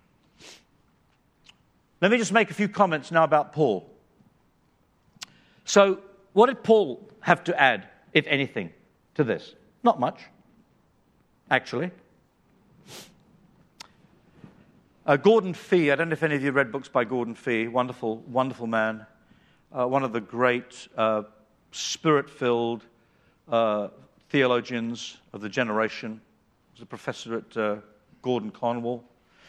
Let me just make a few comments now about Paul. So, what did Paul have to add, if anything, to this? Not much, actually. Gordon Fee, I don't know if any of you read books by Gordon Fee, wonderful, wonderful man. One of the great Spirit-filled theologians of the generation. He was a professor at Gordon Conwell.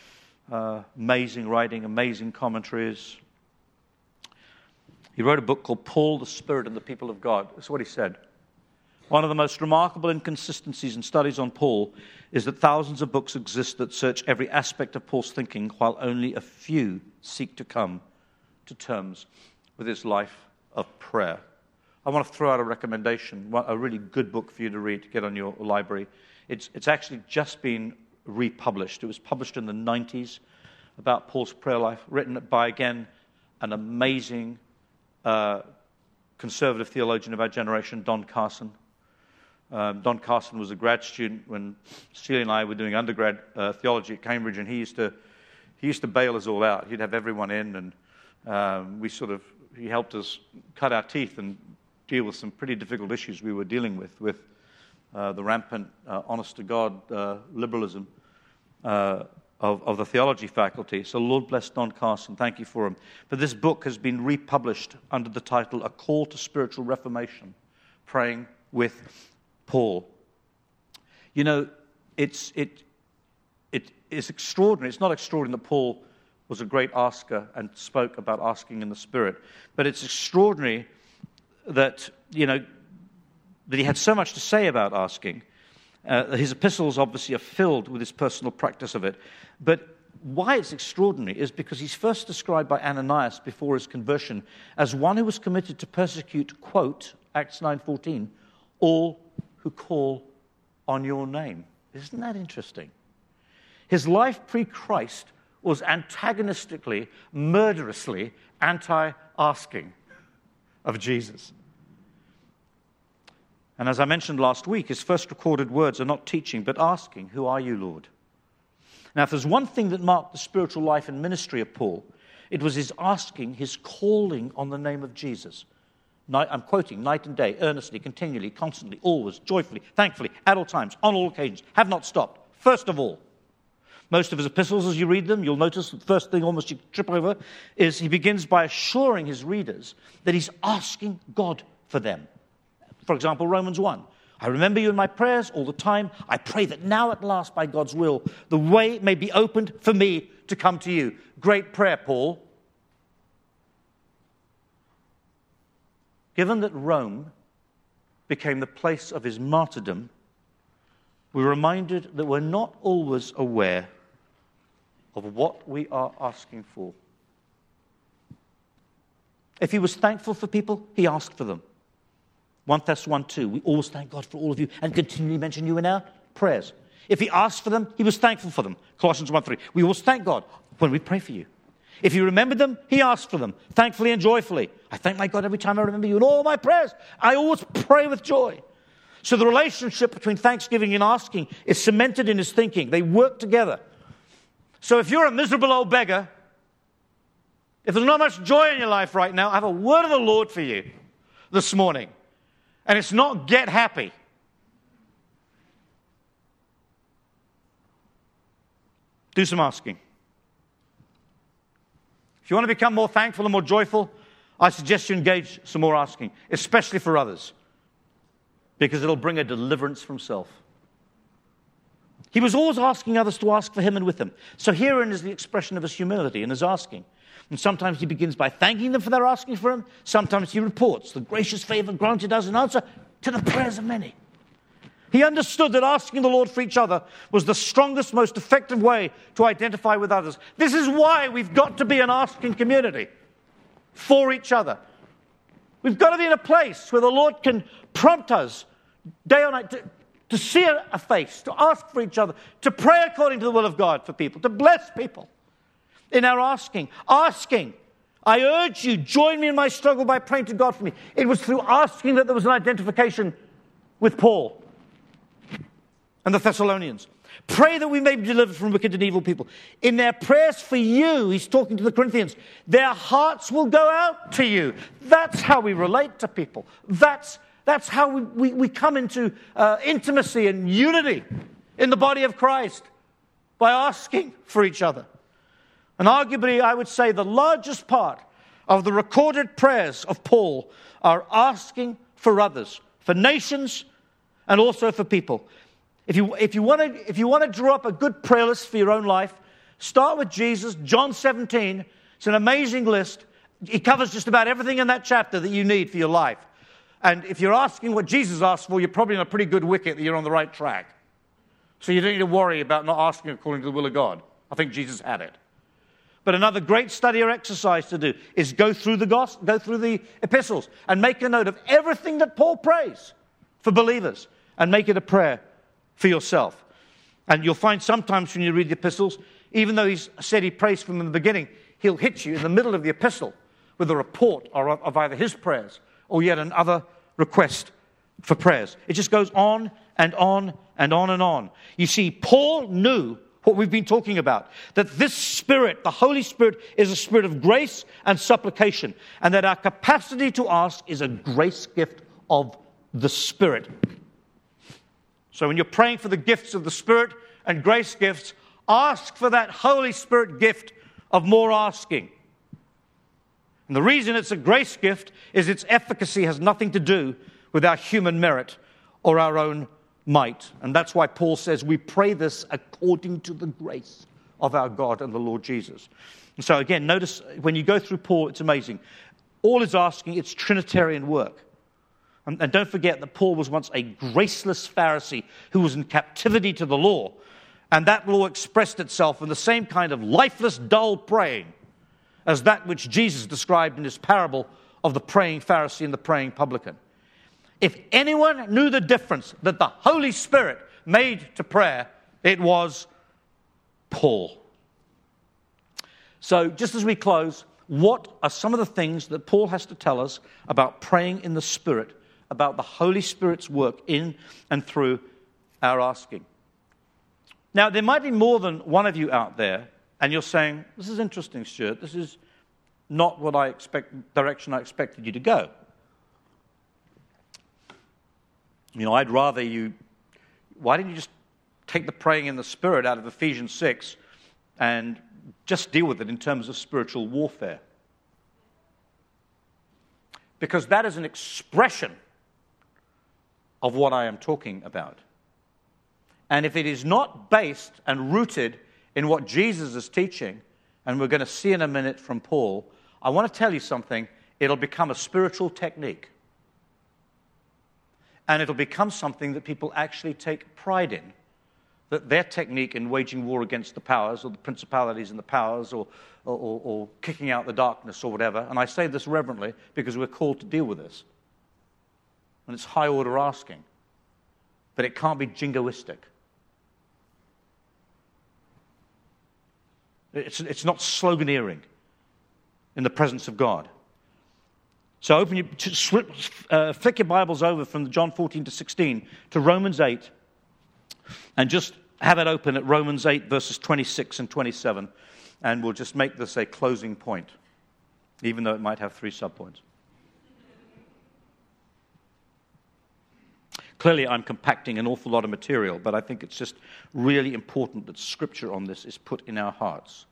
Amazing writing, amazing commentaries. He wrote a book called Paul, the Spirit and the People of God. That's what he said. One of the most remarkable inconsistencies in studies on Paul is that thousands of books exist that search every aspect of Paul's thinking, while only a few seek to come to terms with his life of prayer. I want to throw out a recommendation, a really good book for you to read, to get on your library. It's actually just been republished. It was published in the 90s, about Paul's prayer life, written by, again, an amazing conservative theologian of our generation, Don Carson. Don Carson was a grad student when Celia and I were doing undergrad theology at Cambridge, and he used to bail us all out. He'd have everyone in, and he helped us cut our teeth and deal with some pretty difficult issues we were dealing with the rampant, honest-to-God liberalism of the theology faculty. So Lord bless Don Carson. Thank you for him. But this book has been republished under the title A Call to Spiritual Reformation, Praying with Paul. You know, it is extraordinary. It's not extraordinary that Paul was a great asker and spoke about asking in the Spirit, but it's extraordinary that, that he had so much to say about asking. His epistles obviously are filled with his personal practice of it. But why it's extraordinary is because he's first described by Ananias before his conversion as one who was committed to persecute, quote, Acts 9:14, all who call on your name. Isn't that interesting? His life pre-Christ was antagonistically, murderously anti-asking of Jesus. And as I mentioned last week, his first recorded words are not teaching, but asking, "Who are you, Lord?" Now, if there's one thing that marked the spiritual life and ministry of Paul, it was his asking, his calling on the name of Jesus. I'm quoting, night and day, earnestly, continually, constantly, always, joyfully, thankfully, at all times, on all occasions, have not stopped. First of all, most of his epistles, as you read them, you'll notice the first thing almost you trip over is he begins by assuring his readers that he's asking God for them. For example, Romans 1. I remember you in my prayers all the time. I pray that now at last, by God's will, the way may be opened for me to come to you. Great prayer, Paul. Given that Rome became the place of his martyrdom, we're reminded that we're not always aware of what we are asking for. If he was thankful for people, he asked for them. 1 Thess 1:2, we always thank God for all of you and continually mention you in our prayers. If he asked for them, he was thankful for them. Colossians 1:3, we always thank God when we pray for you. If he remembered them, he asked for them, thankfully and joyfully. I thank my God every time I remember you in all my prayers. I always pray with joy. So the relationship between thanksgiving and asking is cemented in his thinking. They work together. So if you're a miserable old beggar, if there's not much joy in your life right now, I have a word of the Lord for you this morning. And it's not get happy. Do some asking. If you want to become more thankful and more joyful, I suggest you engage some more asking, especially for others, because it'll bring a deliverance from self. He was always asking others to ask for him and with him. So herein is the expression of his humility in his asking. And sometimes he begins by thanking them for their asking for him. Sometimes he reports the gracious favor granted us in answer to the prayers of many. He understood that asking the Lord for each other was the strongest, most effective way to identify with others. This is why we've got to be an asking community for each other. We've got to be in a place where the Lord can prompt us day or night to see a face, to ask for each other, to pray according to the will of God for people, to bless people in our asking. Asking. I urge you, join me in my struggle by praying to God for me. It was through asking that there was an identification with Paul and the Thessalonians. Pray that we may be delivered from wicked and evil people. In their prayers for you, he's talking to the Corinthians, their hearts will go out to you. That's how we relate to people. That's how we come into intimacy and unity in the body of Christ, by asking for each other. And arguably, I would say the largest part of the recorded prayers of Paul are asking for others, for nations, and also for people. If you want to draw up a good prayer list for your own life, start with Jesus, John 17. It's an amazing list. It covers just about everything in that chapter that you need for your life. And if you're asking what Jesus asked for, you're probably on a pretty good wicket that you're on the right track. So you don't need to worry about not asking according to the will of God. I think Jesus had it. But another great study or exercise to do is go through the epistles and make a note of everything that Paul prays for believers and make it a prayer for yourself. And you'll find sometimes when you read the epistles, even though he's said he prays from in the beginning, he'll hit you in the middle of the epistle with a report of either his prayers or yet another request for prayers. It just goes on and on and on and on. You see, Paul knew what we've been talking about, that this Spirit, the Holy Spirit, is a spirit of grace and supplication, and that our capacity to ask is a grace gift of the Spirit. So when you're praying for the gifts of the Spirit and grace gifts, ask for that Holy Spirit gift of more asking. And the reason it's a grace gift is its efficacy has nothing to do with our human merit or our own might. And that's why Paul says we pray this according to the grace of our God and the Lord Jesus. And so again, notice when you go through Paul, it's amazing. All is asking, it's Trinitarian work. And don't forget that Paul was once a graceless Pharisee who was in captivity to the law. And that law expressed itself in the same kind of lifeless, dull praying as that which Jesus described in his parable of the praying Pharisee and the praying publican. If anyone knew the difference that the Holy Spirit made to prayer, it was Paul. So just as we close, what are some of the things that Paul has to tell us about praying in the Spirit about the Holy Spirit's work in and through our asking. Now, there might be more than one of you out there, and you're saying, this is interesting, Stuart. This is not what direction I expected you to go. I'd rather why didn't you just take the praying in the Spirit out of Ephesians 6 and just deal with it in terms of spiritual warfare? Because that is an expression of what I am talking about. And if it is not based and rooted in what Jesus is teaching, and we're going to see in a minute from Paul, I want to tell you something, it'll become a spiritual technique. And it'll become something that people actually take pride in. That their technique in waging war against the powers, or the principalities and the powers, or kicking out the darkness or whatever, and I say this reverently because we're called to deal with this. And it's high order asking. But it can't be jingoistic. It's not sloganeering in the presence of God. So flick your Bibles over from John 14 to 16 to Romans 8, and just have it open at Romans 8, verses 26 and 27, and we'll just make this a closing point, even though it might have 3 subpoints. Clearly, I'm compacting an awful lot of material, but I think it's just really important that Scripture on this is put in our hearts.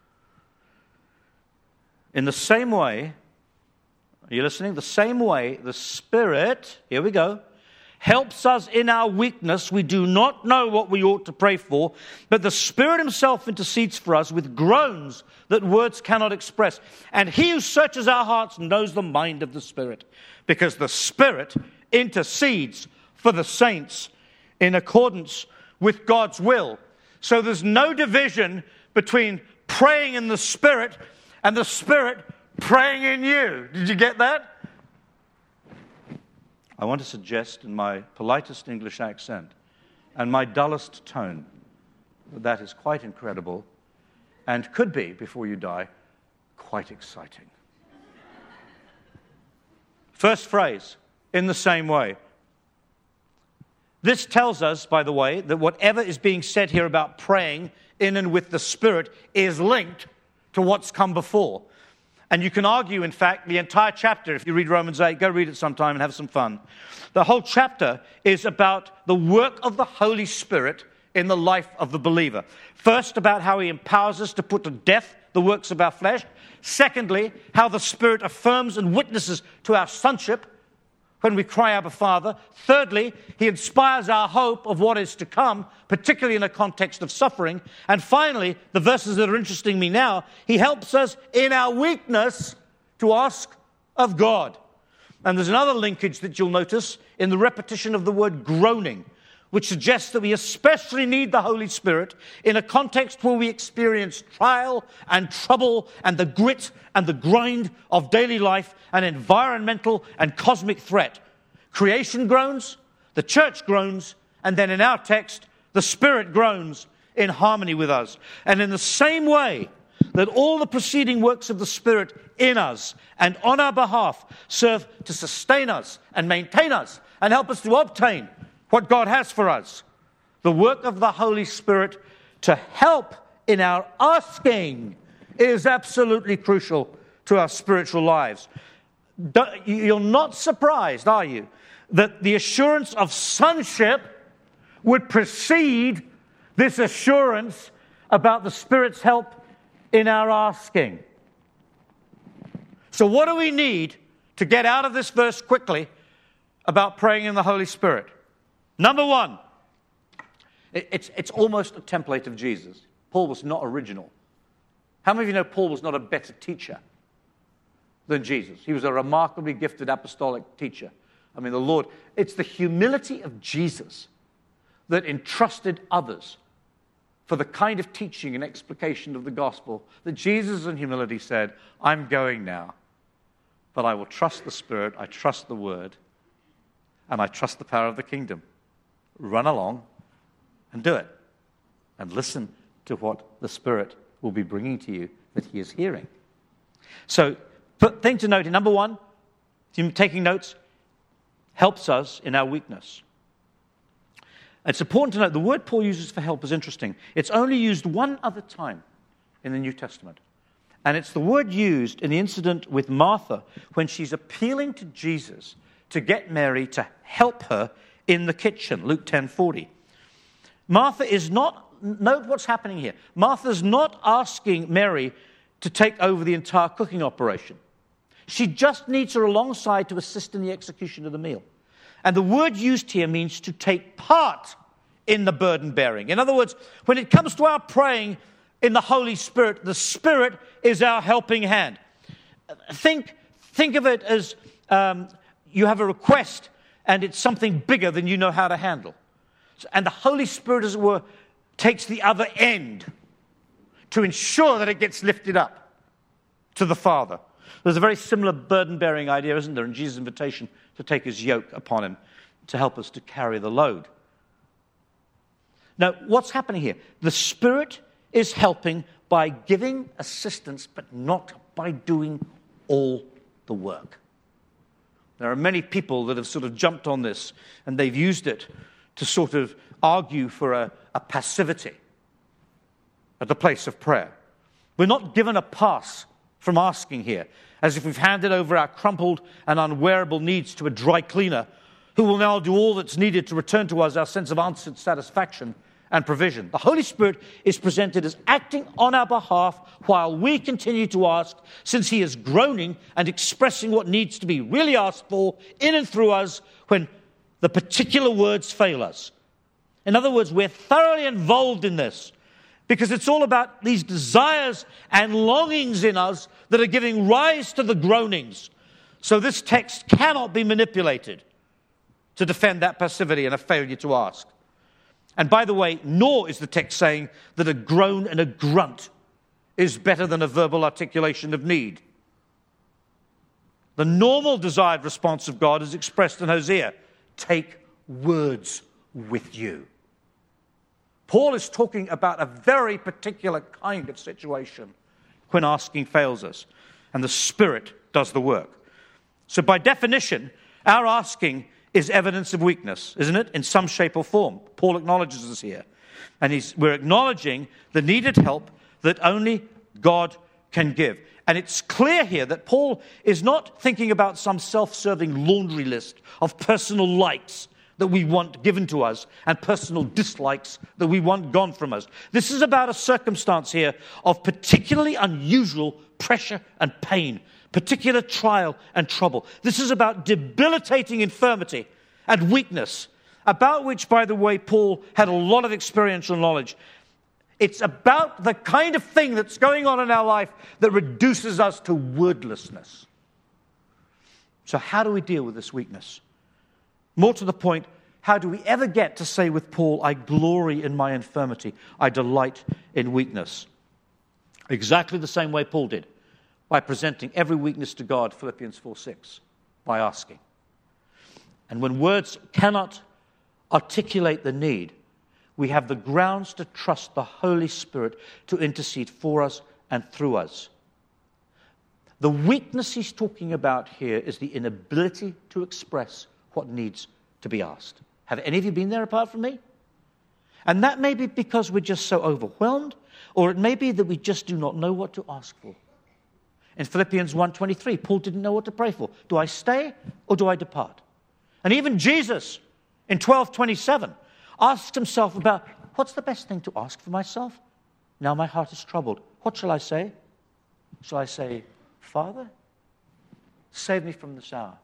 In the same way, are you listening? The same way the Spirit, here we go, helps us in our weakness. We do not know what we ought to pray for, but the Spirit himself intercedes for us with groans that words cannot express. And he who searches our hearts knows the mind of the Spirit, because the Spirit intercedes for the saints in accordance with God's will. So there's no division between praying in the Spirit and the Spirit praying in you. Did you get that? I want to suggest in my politest English accent and my dullest tone that is quite incredible and could be, before you die, quite exciting. First phrase, in the same way. This tells us, by the way, that whatever is being said here about praying in and with the Spirit is linked to what's come before. And you can argue, in fact, the entire chapter, if you read Romans 8, go read it sometime and have some fun. The whole chapter is about the work of the Holy Spirit in the life of the believer. First, about how he empowers us to put to death the works of our flesh. Secondly, how the Spirit affirms and witnesses to our sonship when we cry, Abba, Father. Thirdly, he inspires our hope of what is to come, particularly in a context of suffering. And finally, the verses that are interesting me now, he helps us in our weakness to ask of God. And there's another linkage that you'll notice in the repetition of the word groaning, which suggests that we especially need the Holy Spirit in a context where we experience trial and trouble and the grit and the grind of daily life and environmental and cosmic threat. Creation groans, the church groans, and then in our text, the Spirit groans in harmony with us. And in the same way that all the preceding works of the Spirit in us and on our behalf serve to sustain us and maintain us and help us to obtain what God has for us, the work of the Holy Spirit to help in our asking is absolutely crucial to our spiritual lives. You're not surprised, are you, that the assurance of sonship would precede this assurance about the Spirit's help in our asking. So what do we need to get out of this verse quickly about praying in the Holy Spirit? Number one, it's almost a template of Jesus. Paul was not original. How many of you know Paul was not a better teacher than Jesus? He was a remarkably gifted apostolic teacher. I mean, the Lord, it's the humility of Jesus that entrusted others for the kind of teaching and explication of the gospel that Jesus in humility said, I'm going now, but I will trust the Spirit, I trust the Word, and I trust the power of the kingdom. Run along and do it. And listen to what the Spirit will be bringing to you that he is hearing. So, thing to note, number one, if you're taking notes, helps us in our weakness. It's important to note the word Paul uses for help is interesting. It's only used one other time in the New Testament. And it's the word used in the incident with Martha when she's appealing to Jesus to get Mary to help her in the kitchen, Luke 10:40. Martha is not, note what's happening here. Martha's not asking Mary to take over the entire cooking operation. She just needs her alongside to assist in the execution of the meal. And the word used here means to take part in the burden bearing. In other words, when it comes to our praying in the Holy Spirit, the Spirit is our helping hand. Think of it as you have a request and it's something bigger than you know how to handle. And the Holy Spirit, as it were, takes the other end to ensure that it gets lifted up to the Father. There's a very similar burden-bearing idea, isn't there, in Jesus' invitation to take his yoke upon him to help us to carry the load. Now, what's happening here? The Spirit is helping by giving assistance, but not by doing all the work. There are many people that have sort of jumped on this, and they've used it to sort of argue for a passivity at the place of prayer. We're not given a pass from asking here, as if we've handed over our crumpled and unwearable needs to a dry cleaner who will now do all that's needed to return to us our sense of answered satisfaction and provision. The Holy Spirit is presented as acting on our behalf while we continue to ask, since he is groaning and expressing what needs to be really asked for in and through us when the particular words fail us. In other words, we're thoroughly involved in this because it's all about these desires and longings in us that are giving rise to the groanings. So this text cannot be manipulated to defend that passivity and a failure to ask. And by the way, nor is the text saying that a groan and a grunt is better than a verbal articulation of need. The normal desired response of God is expressed in Hosea. Take words with you. Paul is talking about a very particular kind of situation when asking fails us, and the Spirit does the work. So by definition, our asking is evidence of weakness, isn't it? In some shape or form. Paul acknowledges this here. And we're acknowledging the needed help that only God can give. And it's clear here that Paul is not thinking about some self-serving laundry list of personal likes that we want given to us and personal dislikes that we want gone from us. This is about a circumstance here of particularly unusual pressure and pain, particular trial and trouble. This is about debilitating infirmity and weakness, about which, by the way, Paul had a lot of experiential knowledge. It's about the kind of thing that's going on in our life that reduces us to wordlessness. So how do we deal with this weakness? More to the point, how do we ever get to say with Paul, I glory in my infirmity, I delight in weakness? Exactly the same way Paul did, by presenting every weakness to God, Philippians 4:6, by asking. And when words cannot articulate the need, we have the grounds to trust the Holy Spirit to intercede for us and through us. The weakness he's talking about here is the inability to express what needs to be asked. Have any of you been there apart from me? And that may be because we're just so overwhelmed, or it may be that we just do not know what to ask for. In Philippians 1:23, Paul didn't know what to pray for. Do I stay or do I depart? And even Jesus, in 12:27, asked himself about, what's the best thing to ask for myself? Now my heart is troubled. What shall I say? Shall I say, Father, save me from this hour?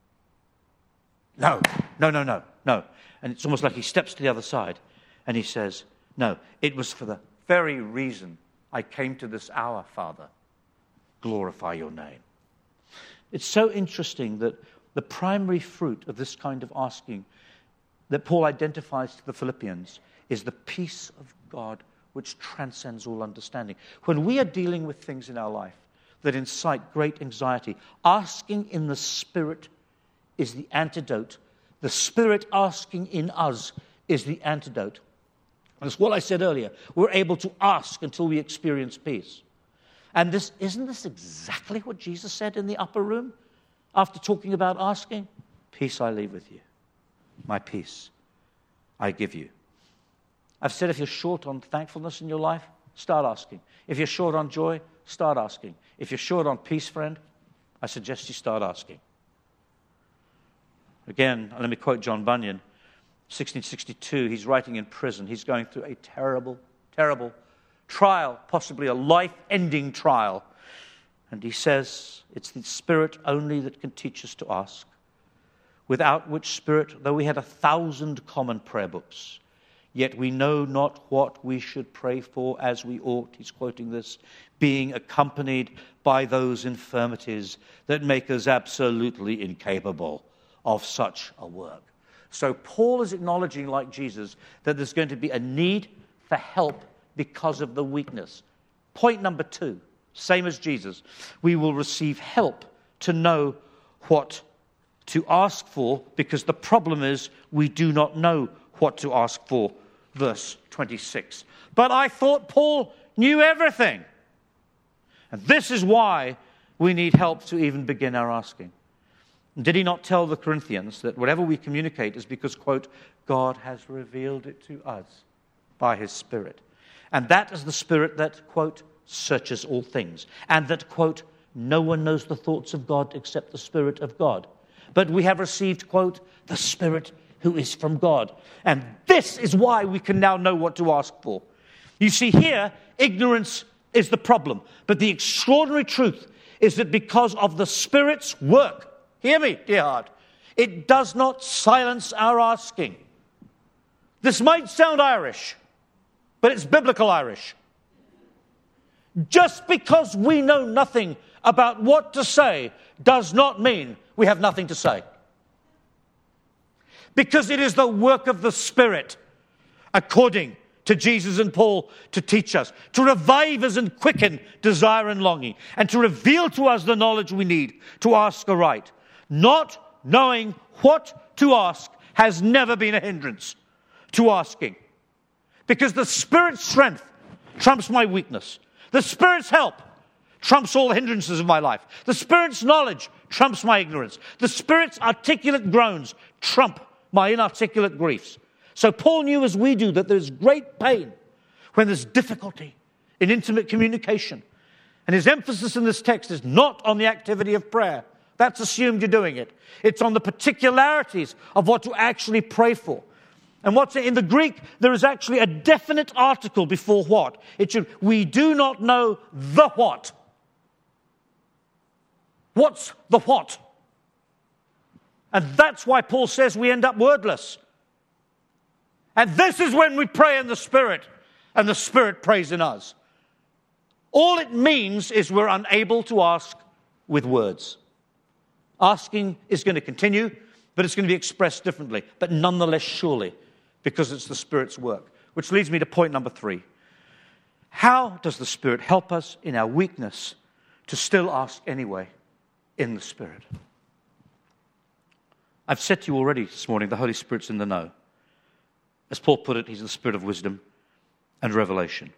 No. And it's almost like he steps to the other side and he says, no, it was for the very reason I came to this hour, Father. Glorify your name. It's so interesting that the primary fruit of this kind of asking that Paul identifies to the Philippians is the peace of God which transcends all understanding. When we are dealing with things in our life that incite great anxiety, asking in the Spirit is the antidote. The Spirit asking in us is the antidote. And it's what I said earlier. We're able to ask until we experience peace. And isn't this exactly what Jesus said in the upper room after talking about asking? Peace I leave with you. My peace I give you. I've said if you're short on thankfulness in your life, start asking. If you're short on joy, start asking. If you're short on peace, friend, I suggest you start asking. Again, let me quote John Bunyan. 1662, he's writing in prison. He's going through a terrible, terrible trial, possibly a life-ending trial. And he says, it's the Spirit only that can teach us to ask, without which Spirit, though we had 1,000 common prayer books, yet we know not what we should pray for as we ought. He's quoting this, being accompanied by those infirmities that make us absolutely incapable of such a work. So Paul is acknowledging, like Jesus, that there's going to be a need for help because of the weakness. Point number 2, same as Jesus, we will receive help to know what to ask for, because the problem is we do not know what to ask for. Verse 26. But I thought Paul knew everything. And this is why we need help to even begin our asking. Did he not tell the Corinthians that whatever we communicate is because, quote, God has revealed it to us by his Spirit? And that is the Spirit that, quote, searches all things. And that, quote, no one knows the thoughts of God except the Spirit of God. But we have received, quote, the Spirit who is from God. And this is why we can now know what to ask for. You see, here, ignorance is the problem. But the extraordinary truth is that because of the Spirit's work, hear me, dear heart, it does not silence our asking. This might sound Irish, but it's biblical Irish. Just because we know nothing about what to say does not mean we have nothing to say. Because it is the work of the Spirit, according to Jesus and Paul, to teach us, to revive us and quicken desire and longing, and to reveal to us the knowledge we need to ask aright. Not knowing what to ask has never been a hindrance to asking. Because the Spirit's strength trumps my weakness. The Spirit's help trumps all the hindrances of my life. The Spirit's knowledge trumps my ignorance. The Spirit's articulate groans trump my inarticulate griefs. So Paul knew, as we do, that there's great pain when there's difficulty in intimate communication. And his emphasis in this text is not on the activity of prayer. That's assumed you're doing it. It's on the particularities of what to actually pray for. And what's in the Greek, there is actually a definite article before what. It should, we do not know the what. What's the what? And that's why Paul says we end up wordless. And this is when we pray in the Spirit, and the Spirit prays in us. All it means is we're unable to ask with words. Asking is going to continue, but it's going to be expressed differently, but nonetheless surely, because it's the Spirit's work. Which leads me to point number 3. How does the Spirit help us in our weakness to still ask anyway in the Spirit? I've said to you already this morning, the Holy Spirit's in the know. As Paul put it, he's the Spirit of wisdom and revelation.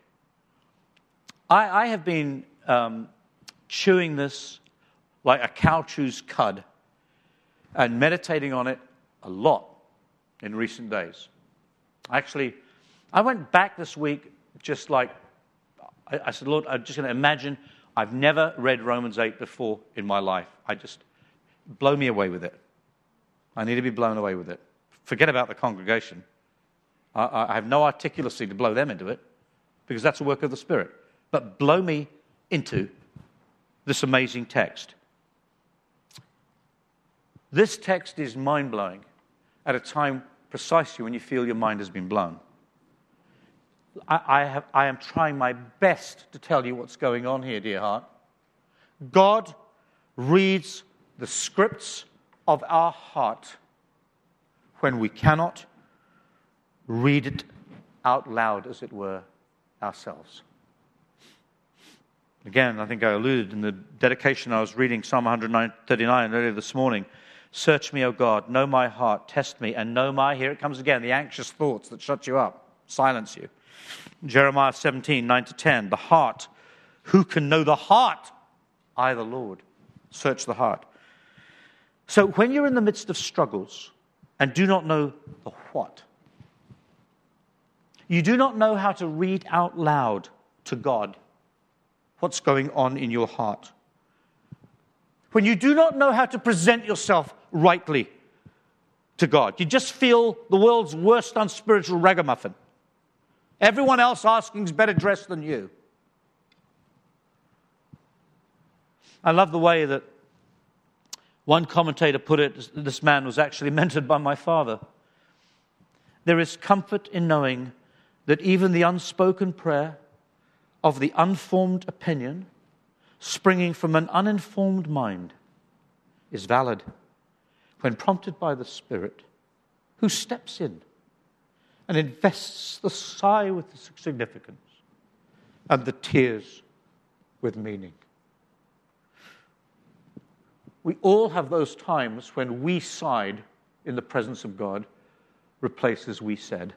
I have been chewing this like a cow chews cud and meditating on it a lot in recent days. Actually, I went back this week just like, I said, Lord, I'm just going to imagine I've never read Romans 8 before in my life. Blow me away with it. I need to be blown away with it. Forget about the congregation. I have no articulacy to blow them into it, because that's a work of the Spirit. But blow me into this amazing text. This text is mind-blowing at a time precisely when you feel your mind has been blown. I am trying my best to tell you what's going on here, dear heart. God reads the scripts of our heart when we cannot read it out loud, as it were, ourselves. Again, I think I alluded in the dedication I was reading Psalm 139 earlier this morning. Search me, O God, know my heart, test me, and know my, here it comes again, the anxious thoughts that shut you up, silence you. Jeremiah 17, 9-10, the heart. Who can know the heart? I, the Lord, search the heart. So when you're in the midst of struggles and do not know the what, you do not know how to read out loud to God what's going on in your heart, when you do not know how to present yourself rightly to God, you just feel the world's worst unspiritual ragamuffin. Everyone else asking is better dressed than you. I love the way that one commentator put it. This man was actually mentored by my father. There is comfort in knowing that even the unspoken prayer of the unformed opinion springing from an uninformed mind is valid when prompted by the Spirit, who steps in and invests the sigh with significance and the tears with meaning. We all have those times when we sighed in the presence of God replaces we said.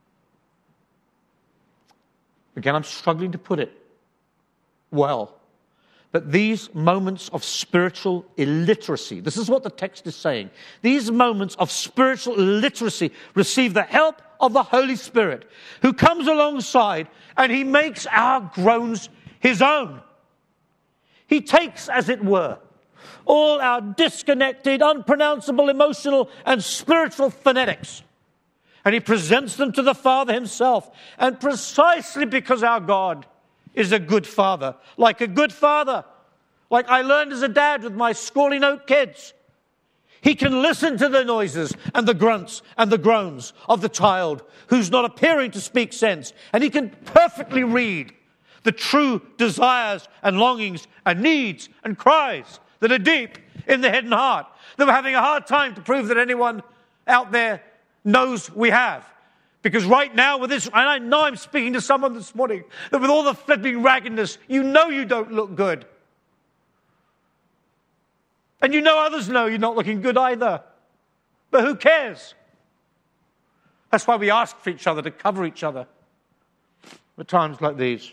Again, I'm struggling to put it well. But these moments of spiritual illiteracy, this is what the text is saying. These moments of spiritual illiteracy receive the help of the Holy Spirit, who comes alongside and he makes our groans his own. He takes, as it were, all our disconnected, unpronounceable emotional and spiritual phonetics, and he presents them to the Father himself. And precisely because our God is a good father, like I learned as a dad with my Scorley Note kids, he can listen to the noises and the grunts and the groans of the child who's not appearing to speak sense, and he can perfectly read the true desires and longings and needs and cries that are deep in the head and heart, that we're having a hard time to prove that anyone out there knows we have. Because right now with this, and I know I'm speaking to someone this morning, that with all the flipping raggedness, you know you don't look good. And you know others know you're not looking good either. But who cares? That's why we ask for each other, to cover each other at times like these.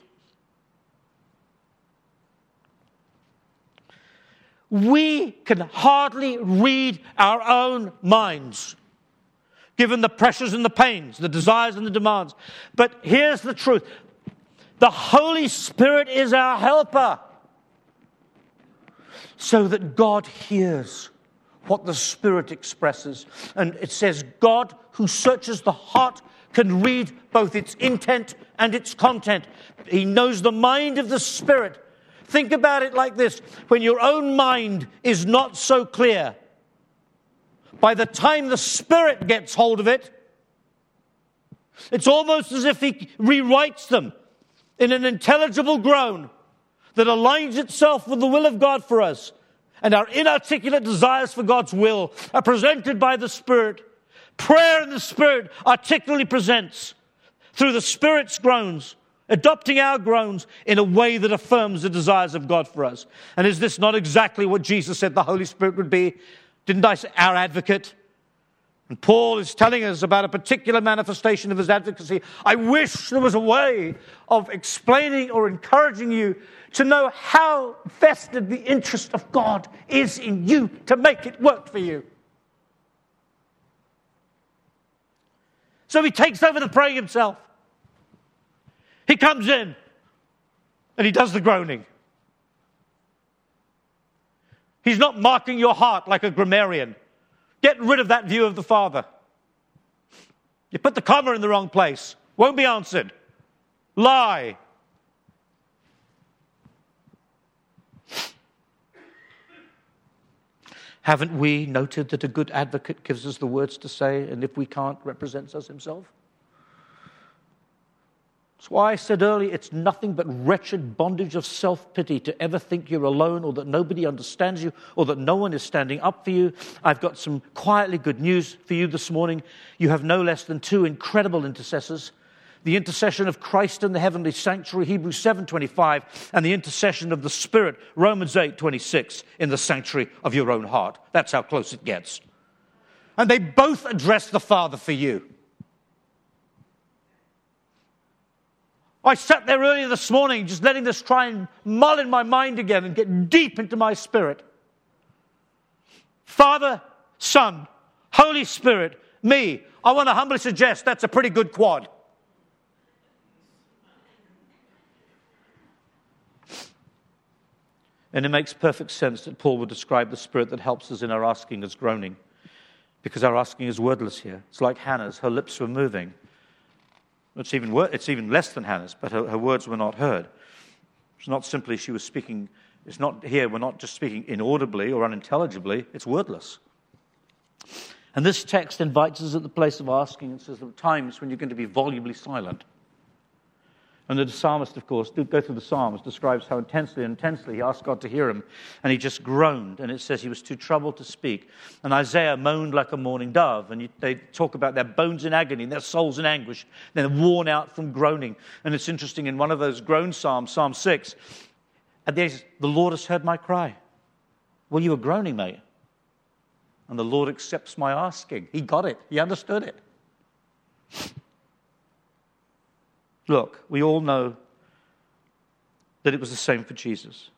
We can hardly read our own minds, given the pressures and the pains, the desires and the demands. But here's the truth. The Holy Spirit is our helper, so that God hears what the Spirit expresses. And it says, God who searches the heart can read both its intent and its content. He knows the mind of the Spirit. Think about it like this. When your own mind is not so clear, by the time the Spirit gets hold of it, it's almost as if he rewrites them in an intelligible groan that aligns itself with the will of God for us. And our inarticulate desires for God's will are presented by the Spirit. Prayer in the Spirit articulately presents through the Spirit's groans, adopting our groans in a way that affirms the desires of God for us. And is this not exactly what Jesus said the Holy Spirit would be? Didn't I say our advocate? And Paul is telling us about a particular manifestation of his advocacy. I wish there was a way of explaining or encouraging you to know how vested the interest of God is in you to make it work for you. So he takes over the praying himself. He comes in and he does the groaning. He's not marking your heart like a grammarian. Get rid of that view of the Father. You put the comma in the wrong place. Won't be answered. Lie. Haven't we noted that a good advocate gives us the words to say, and if we can't, represents us himself? That's why I said earlier, it's nothing but wretched bondage of self-pity to ever think you're alone, or that nobody understands you, or that no one is standing up for you. I've got some quietly good news for you this morning. You have no less than two incredible intercessors. The intercession of Christ in the heavenly sanctuary, Hebrews 7:25, and the intercession of the Spirit, Romans 8:26, in the sanctuary of your own heart. That's how close it gets. And they both address the Father for you. I sat there earlier this morning just letting this try and mull in my mind again and get deep into my spirit. Father, Son, Holy Spirit, me. I want to humbly suggest that's a pretty good quad. And it makes perfect sense that Paul would describe the Spirit that helps us in our asking as groaning, because our asking is wordless here. It's like Hannah's. Her lips were moving. It's even less than Hannah's, but her words were not heard. It's not simply she was speaking. It's not here. We're not just speaking inaudibly or unintelligibly. It's wordless. And this text invites us at the place of asking and says there are times when you're going to be volubly silent. And the psalmist, of course, go through the Psalms, describes how intensely he asked God to hear him. And he just groaned. And it says he was too troubled to speak. And Isaiah moaned like a mourning dove. And they talk about their bones in agony and their souls in anguish. They're worn out from groaning. And it's interesting, in one of those groan psalms, Psalm 6, at the end, the Lord has heard my cry. Well, you were groaning, mate. And the Lord accepts my asking. He got it. He understood it. Look, we all know that it was the same for Jesus.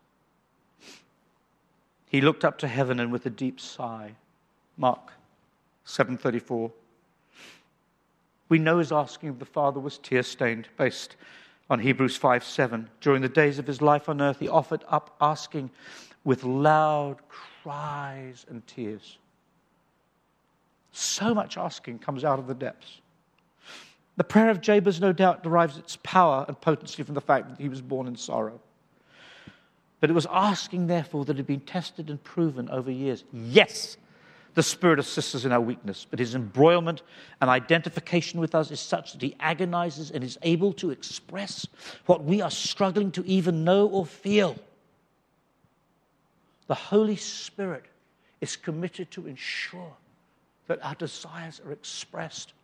He looked up to heaven and with a deep sigh. Mark 7:34. We know his asking of the Father was tear-stained, based on Hebrews 5:7. During the days of his life on earth, he offered up asking with loud cries and tears. So much asking comes out of the depths. The prayer of Jabez, no doubt, derives its power and potency from the fact that he was born in sorrow. But it was asking, therefore, that had been tested and proven over years. Yes, the Spirit assists us in our weakness, but his embroilment and identification with us is such that he agonizes and is able to express what we are struggling to even know or feel. The Holy Spirit is committed to ensure that our desires are expressed.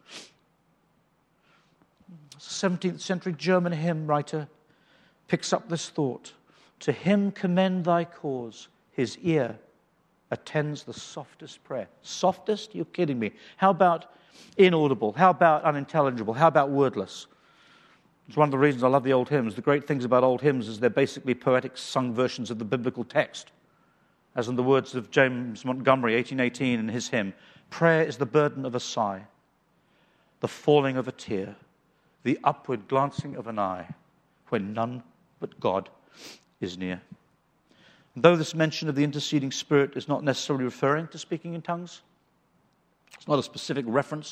A 17th century German hymn writer picks up this thought. To him commend thy cause, his ear attends the softest prayer. Softest? You're kidding me. How about inaudible? How about unintelligible? How about wordless? It's one of the reasons I love the old hymns. The great things about old hymns is they're basically poetic sung versions of the biblical text. As in the words of James Montgomery, 1818, in his hymn, prayer is the burden of a sigh, the falling of a tear, the upward glancing of an eye, when none but God is near. And though this mention of the interceding Spirit is not necessarily referring to speaking in tongues, it's not a specific reference.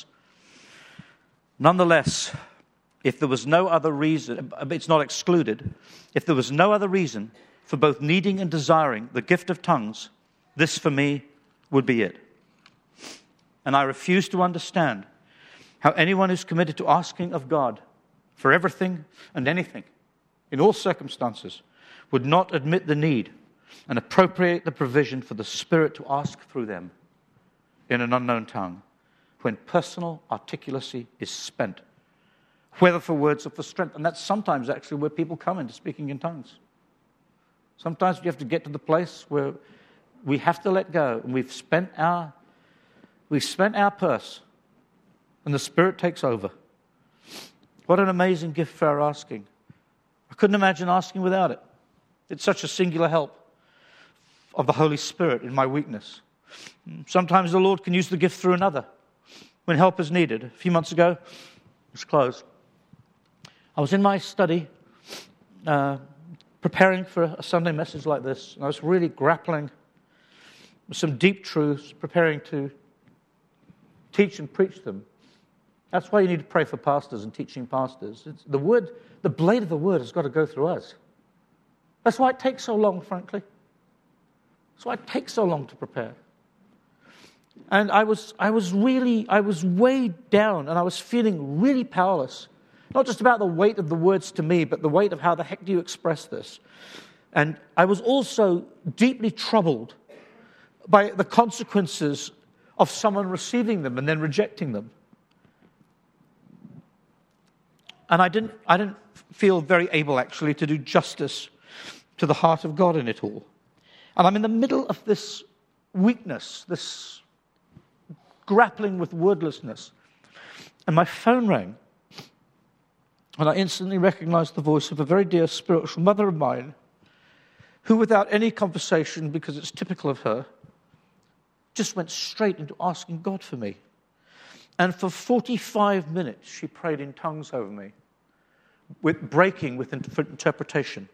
Nonetheless, if there was no other reason, it's not excluded, if there was no other reason for both needing and desiring the gift of tongues, this for me would be it. And I refuse to understand how anyone who's committed to asking of God for everything and anything, in all circumstances, would not admit the need and appropriate the provision for the Spirit to ask through them in an unknown tongue, when personal articulacy is spent, whether for words or for strength. And that's sometimes actually where people come into speaking in tongues. Sometimes we have to get to the place where we have to let go, and we've spent our purse, and the Spirit takes over. What an amazing gift for our asking. I couldn't imagine asking without it. It's such a singular help of the Holy Spirit in my weakness. Sometimes the Lord can use the gift through another when help is needed. A few months ago, let's close. I was in my study preparing for a Sunday message like this, and I was really grappling with some deep truths, preparing to teach and preach them. That's why you need to pray for pastors and teaching pastors. It's the word, the blade of the word has got to go through us. That's why it takes so long, frankly. That's why it takes so long to prepare. And I was weighed down, and I was feeling really powerless. Not just about the weight of the words to me, but the weight of how the heck do you express this? And I was also deeply troubled by the consequences of someone receiving them and then rejecting them. And I didn't feel very able, actually, to do justice to the heart of God in it all. And I'm in the middle of this weakness, this grappling with wordlessness. And my phone rang. And I instantly recognized the voice of a very dear spiritual mother of mine, who, without any conversation, because it's typical of her, just went straight into asking God for me. And for 45 minutes, she prayed in tongues over me, breaking with interpretation.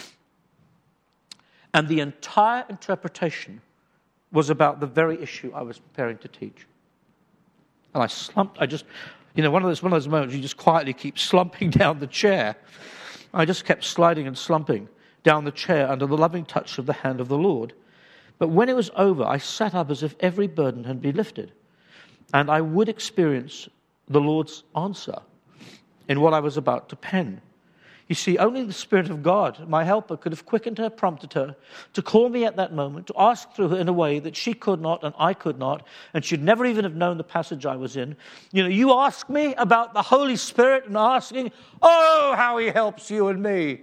And the entire interpretation was about the very issue I was preparing to teach. And I slumped. One of those moments you just quietly keep slumping down the chair. I just kept sliding and slumping down the chair under the loving touch of the hand of the Lord. But when it was over, I sat up as if every burden had been lifted. And I would experience the Lord's answer in what I was about to pen. You see, only the Spirit of God, my helper, could have quickened her, prompted her to call me at that moment, to ask through her in a way that she could not and I could not, and she'd never even have known the passage I was in. You ask me about the Holy Spirit and asking, oh, how he helps you and me.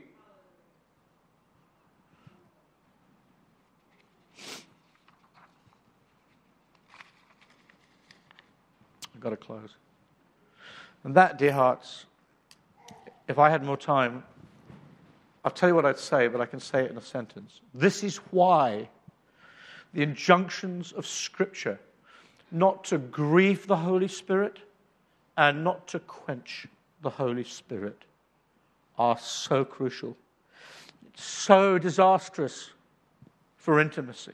I've got to close. And that, dear hearts, if I had more time, I'll tell you what I'd say, but I can say it in a sentence. This is why the injunctions of Scripture not to grieve the Holy Spirit and not to quench the Holy Spirit are so crucial. It's so disastrous for intimacy.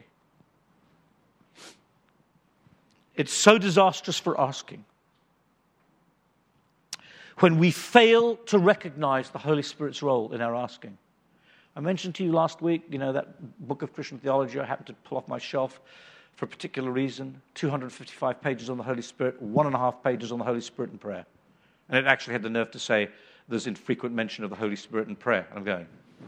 It's so disastrous for asking. When we fail to recognize the Holy Spirit's role in our asking. I mentioned to you last week, that book of Christian theology I happened to pull off my shelf for a particular reason. 255 pages on the Holy Spirit, 1.5 pages on the Holy Spirit and prayer. And it actually had the nerve to say there's infrequent mention of the Holy Spirit and prayer. And I'm going,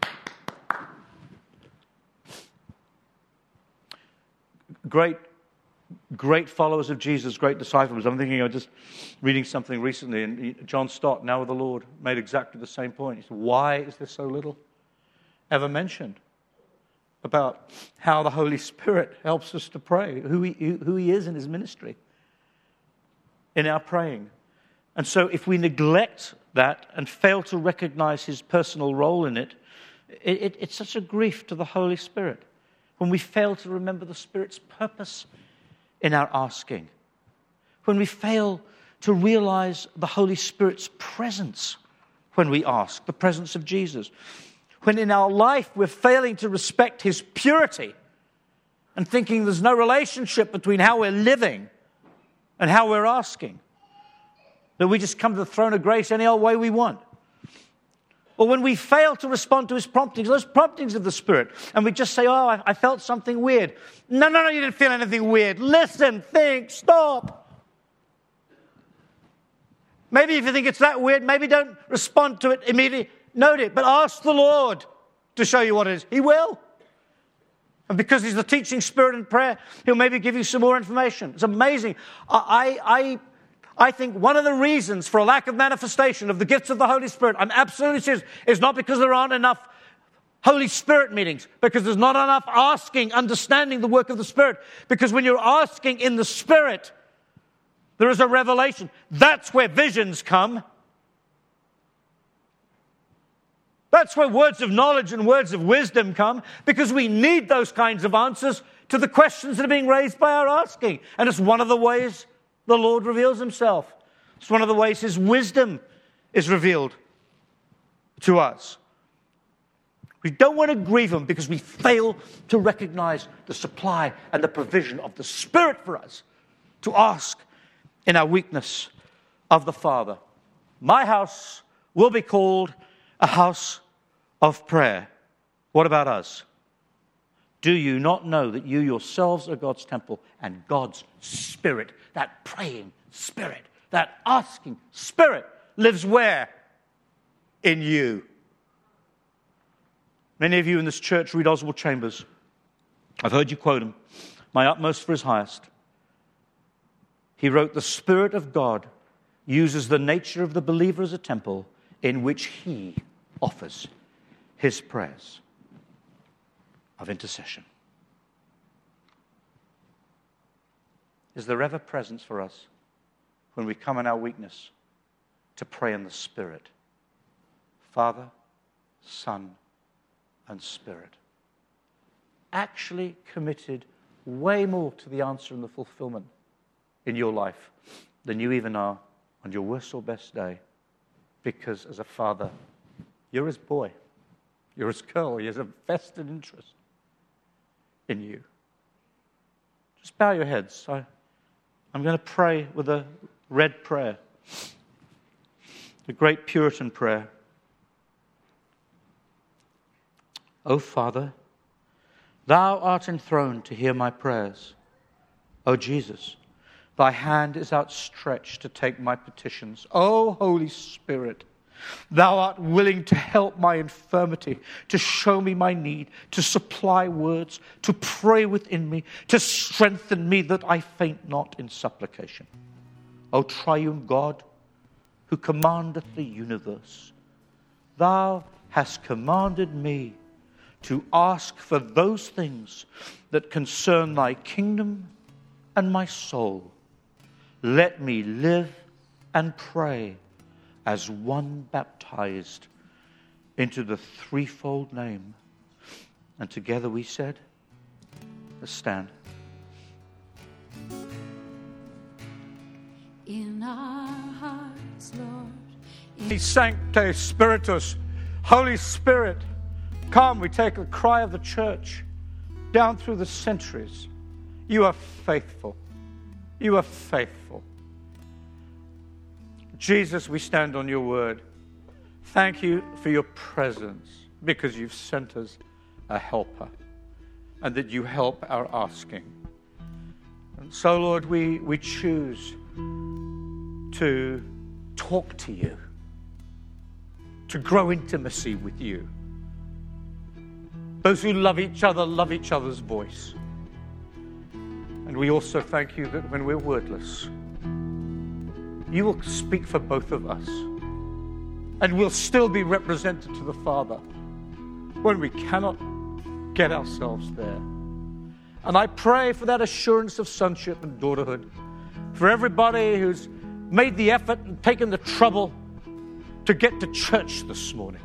Great followers of Jesus, great disciples. I'm thinking, just reading something recently, and John Stott, now with the Lord, made exactly the same point. He said, why is there so little ever mentioned about how the Holy Spirit helps us to pray, who he is in his ministry, in our praying? And so if we neglect that and fail to recognize his personal role in it, it's such a grief to the Holy Spirit. When we fail to remember the Spirit's purpose in our asking, when we fail to realize the Holy Spirit's presence when we ask, the presence of Jesus, when in our life we're failing to respect his purity and thinking there's no relationship between how we're living and how we're asking, that we just come to the throne of grace any old way we want. Or when we fail to respond to his promptings, those promptings of the Spirit, and we just say, oh, I felt something weird. No, you didn't feel anything weird. Listen, think, stop. Maybe if you think it's that weird, maybe don't respond to it immediately. Note it, but ask the Lord to show you what it is. He will. And because he's the teaching Spirit in prayer, he'll maybe give you some more information. It's amazing. I think one of the reasons for a lack of manifestation of the gifts of the Holy Spirit, I'm absolutely serious, is not because there aren't enough Holy Spirit meetings, because there's not enough asking, understanding the work of the Spirit. Because when you're asking in the Spirit, there is a revelation. That's where visions come. That's where words of knowledge and words of wisdom come, because we need those kinds of answers to the questions that are being raised by our asking. And it's one of the ways the Lord reveals himself. It's one of the ways his wisdom is revealed to us. We don't want to grieve him because we fail to recognize the supply and the provision of the Spirit for us to ask in our weakness of the Father. My house will be called a house of prayer. What about us? Do you not know that you yourselves are God's temple and God's Spirit, that praying Spirit, that asking Spirit, lives where? In you. Many of you in this church read Oswald Chambers. I've heard you quote him. My utmost for his highest. He wrote, the Spirit of God uses the nature of the believer as a temple in which he offers his prayers of intercession. Is there ever presence for us when we come in our weakness to pray in the Spirit? Father, Son, and Spirit. Actually committed way more to the answer and the fulfillment in your life than you even are on your worst or best day. Because as a father, you're his boy, you're his girl, he has a vested interest in you. Just bow your heads. I'm going to pray with a red prayer, the great Puritan prayer. O Father, thou art enthroned to hear my prayers. O Jesus, thy hand is outstretched to take my petitions. O Holy Spirit, thou art willing to help my infirmity, to show me my need, to supply words, to pray within me, to strengthen me that I faint not in supplication. O triune God, who commandeth the universe, thou hast commanded me to ask for those things that concern thy kingdom and my soul. Let me live and pray as one baptized into the threefold name. And together we said, let's stand. In our hearts, Lord. Sancte Spiritus, Holy Spirit, come. We take the cry of the church down through the centuries. You are faithful. You are faithful. Jesus, we stand on your word. Thank you for your presence, because you've sent us a helper and that you help our asking. And so, Lord, we choose to talk to you, to grow intimacy with you. Those who love each other's voice. And we also thank you that when we're wordless, you will speak for both of us. And we'll still be represented to the Father when we cannot get ourselves there. And I pray for that assurance of sonship and daughterhood for everybody who's made the effort and taken the trouble to get to church this morning.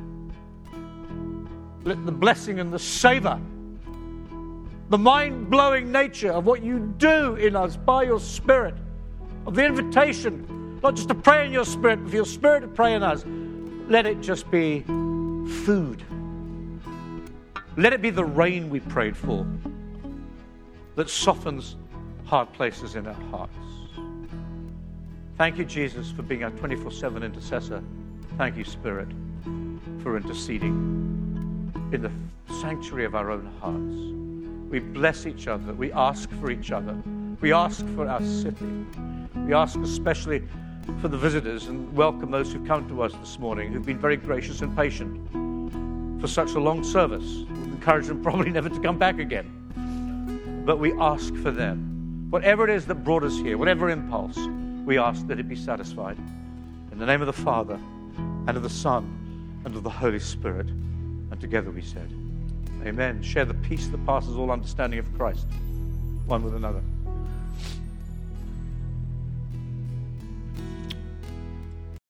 Let the blessing and the savor, the mind-blowing nature of what you do in us by your Spirit, of the invitation, not just to pray in your Spirit, but for your Spirit to pray in us, let it just be food. Let it be the rain we prayed for that softens hard places in our hearts. Thank you, Jesus, for being our 24/7 intercessor. Thank you, Spirit, for interceding in the sanctuary of our own hearts. We bless each other. We ask for each other. We ask for our city. We ask especially for the visitors and welcome those who've come to us this morning, who've been very gracious and patient for such a long service. We encourage them probably never to come back again. But we ask for them. Whatever it is that brought us here, whatever impulse, we ask that it be satisfied. In the name of the Father, and of the Son, and of the Holy Spirit. And together we said, Amen. Share the peace that passes all understanding of Christ, one with another.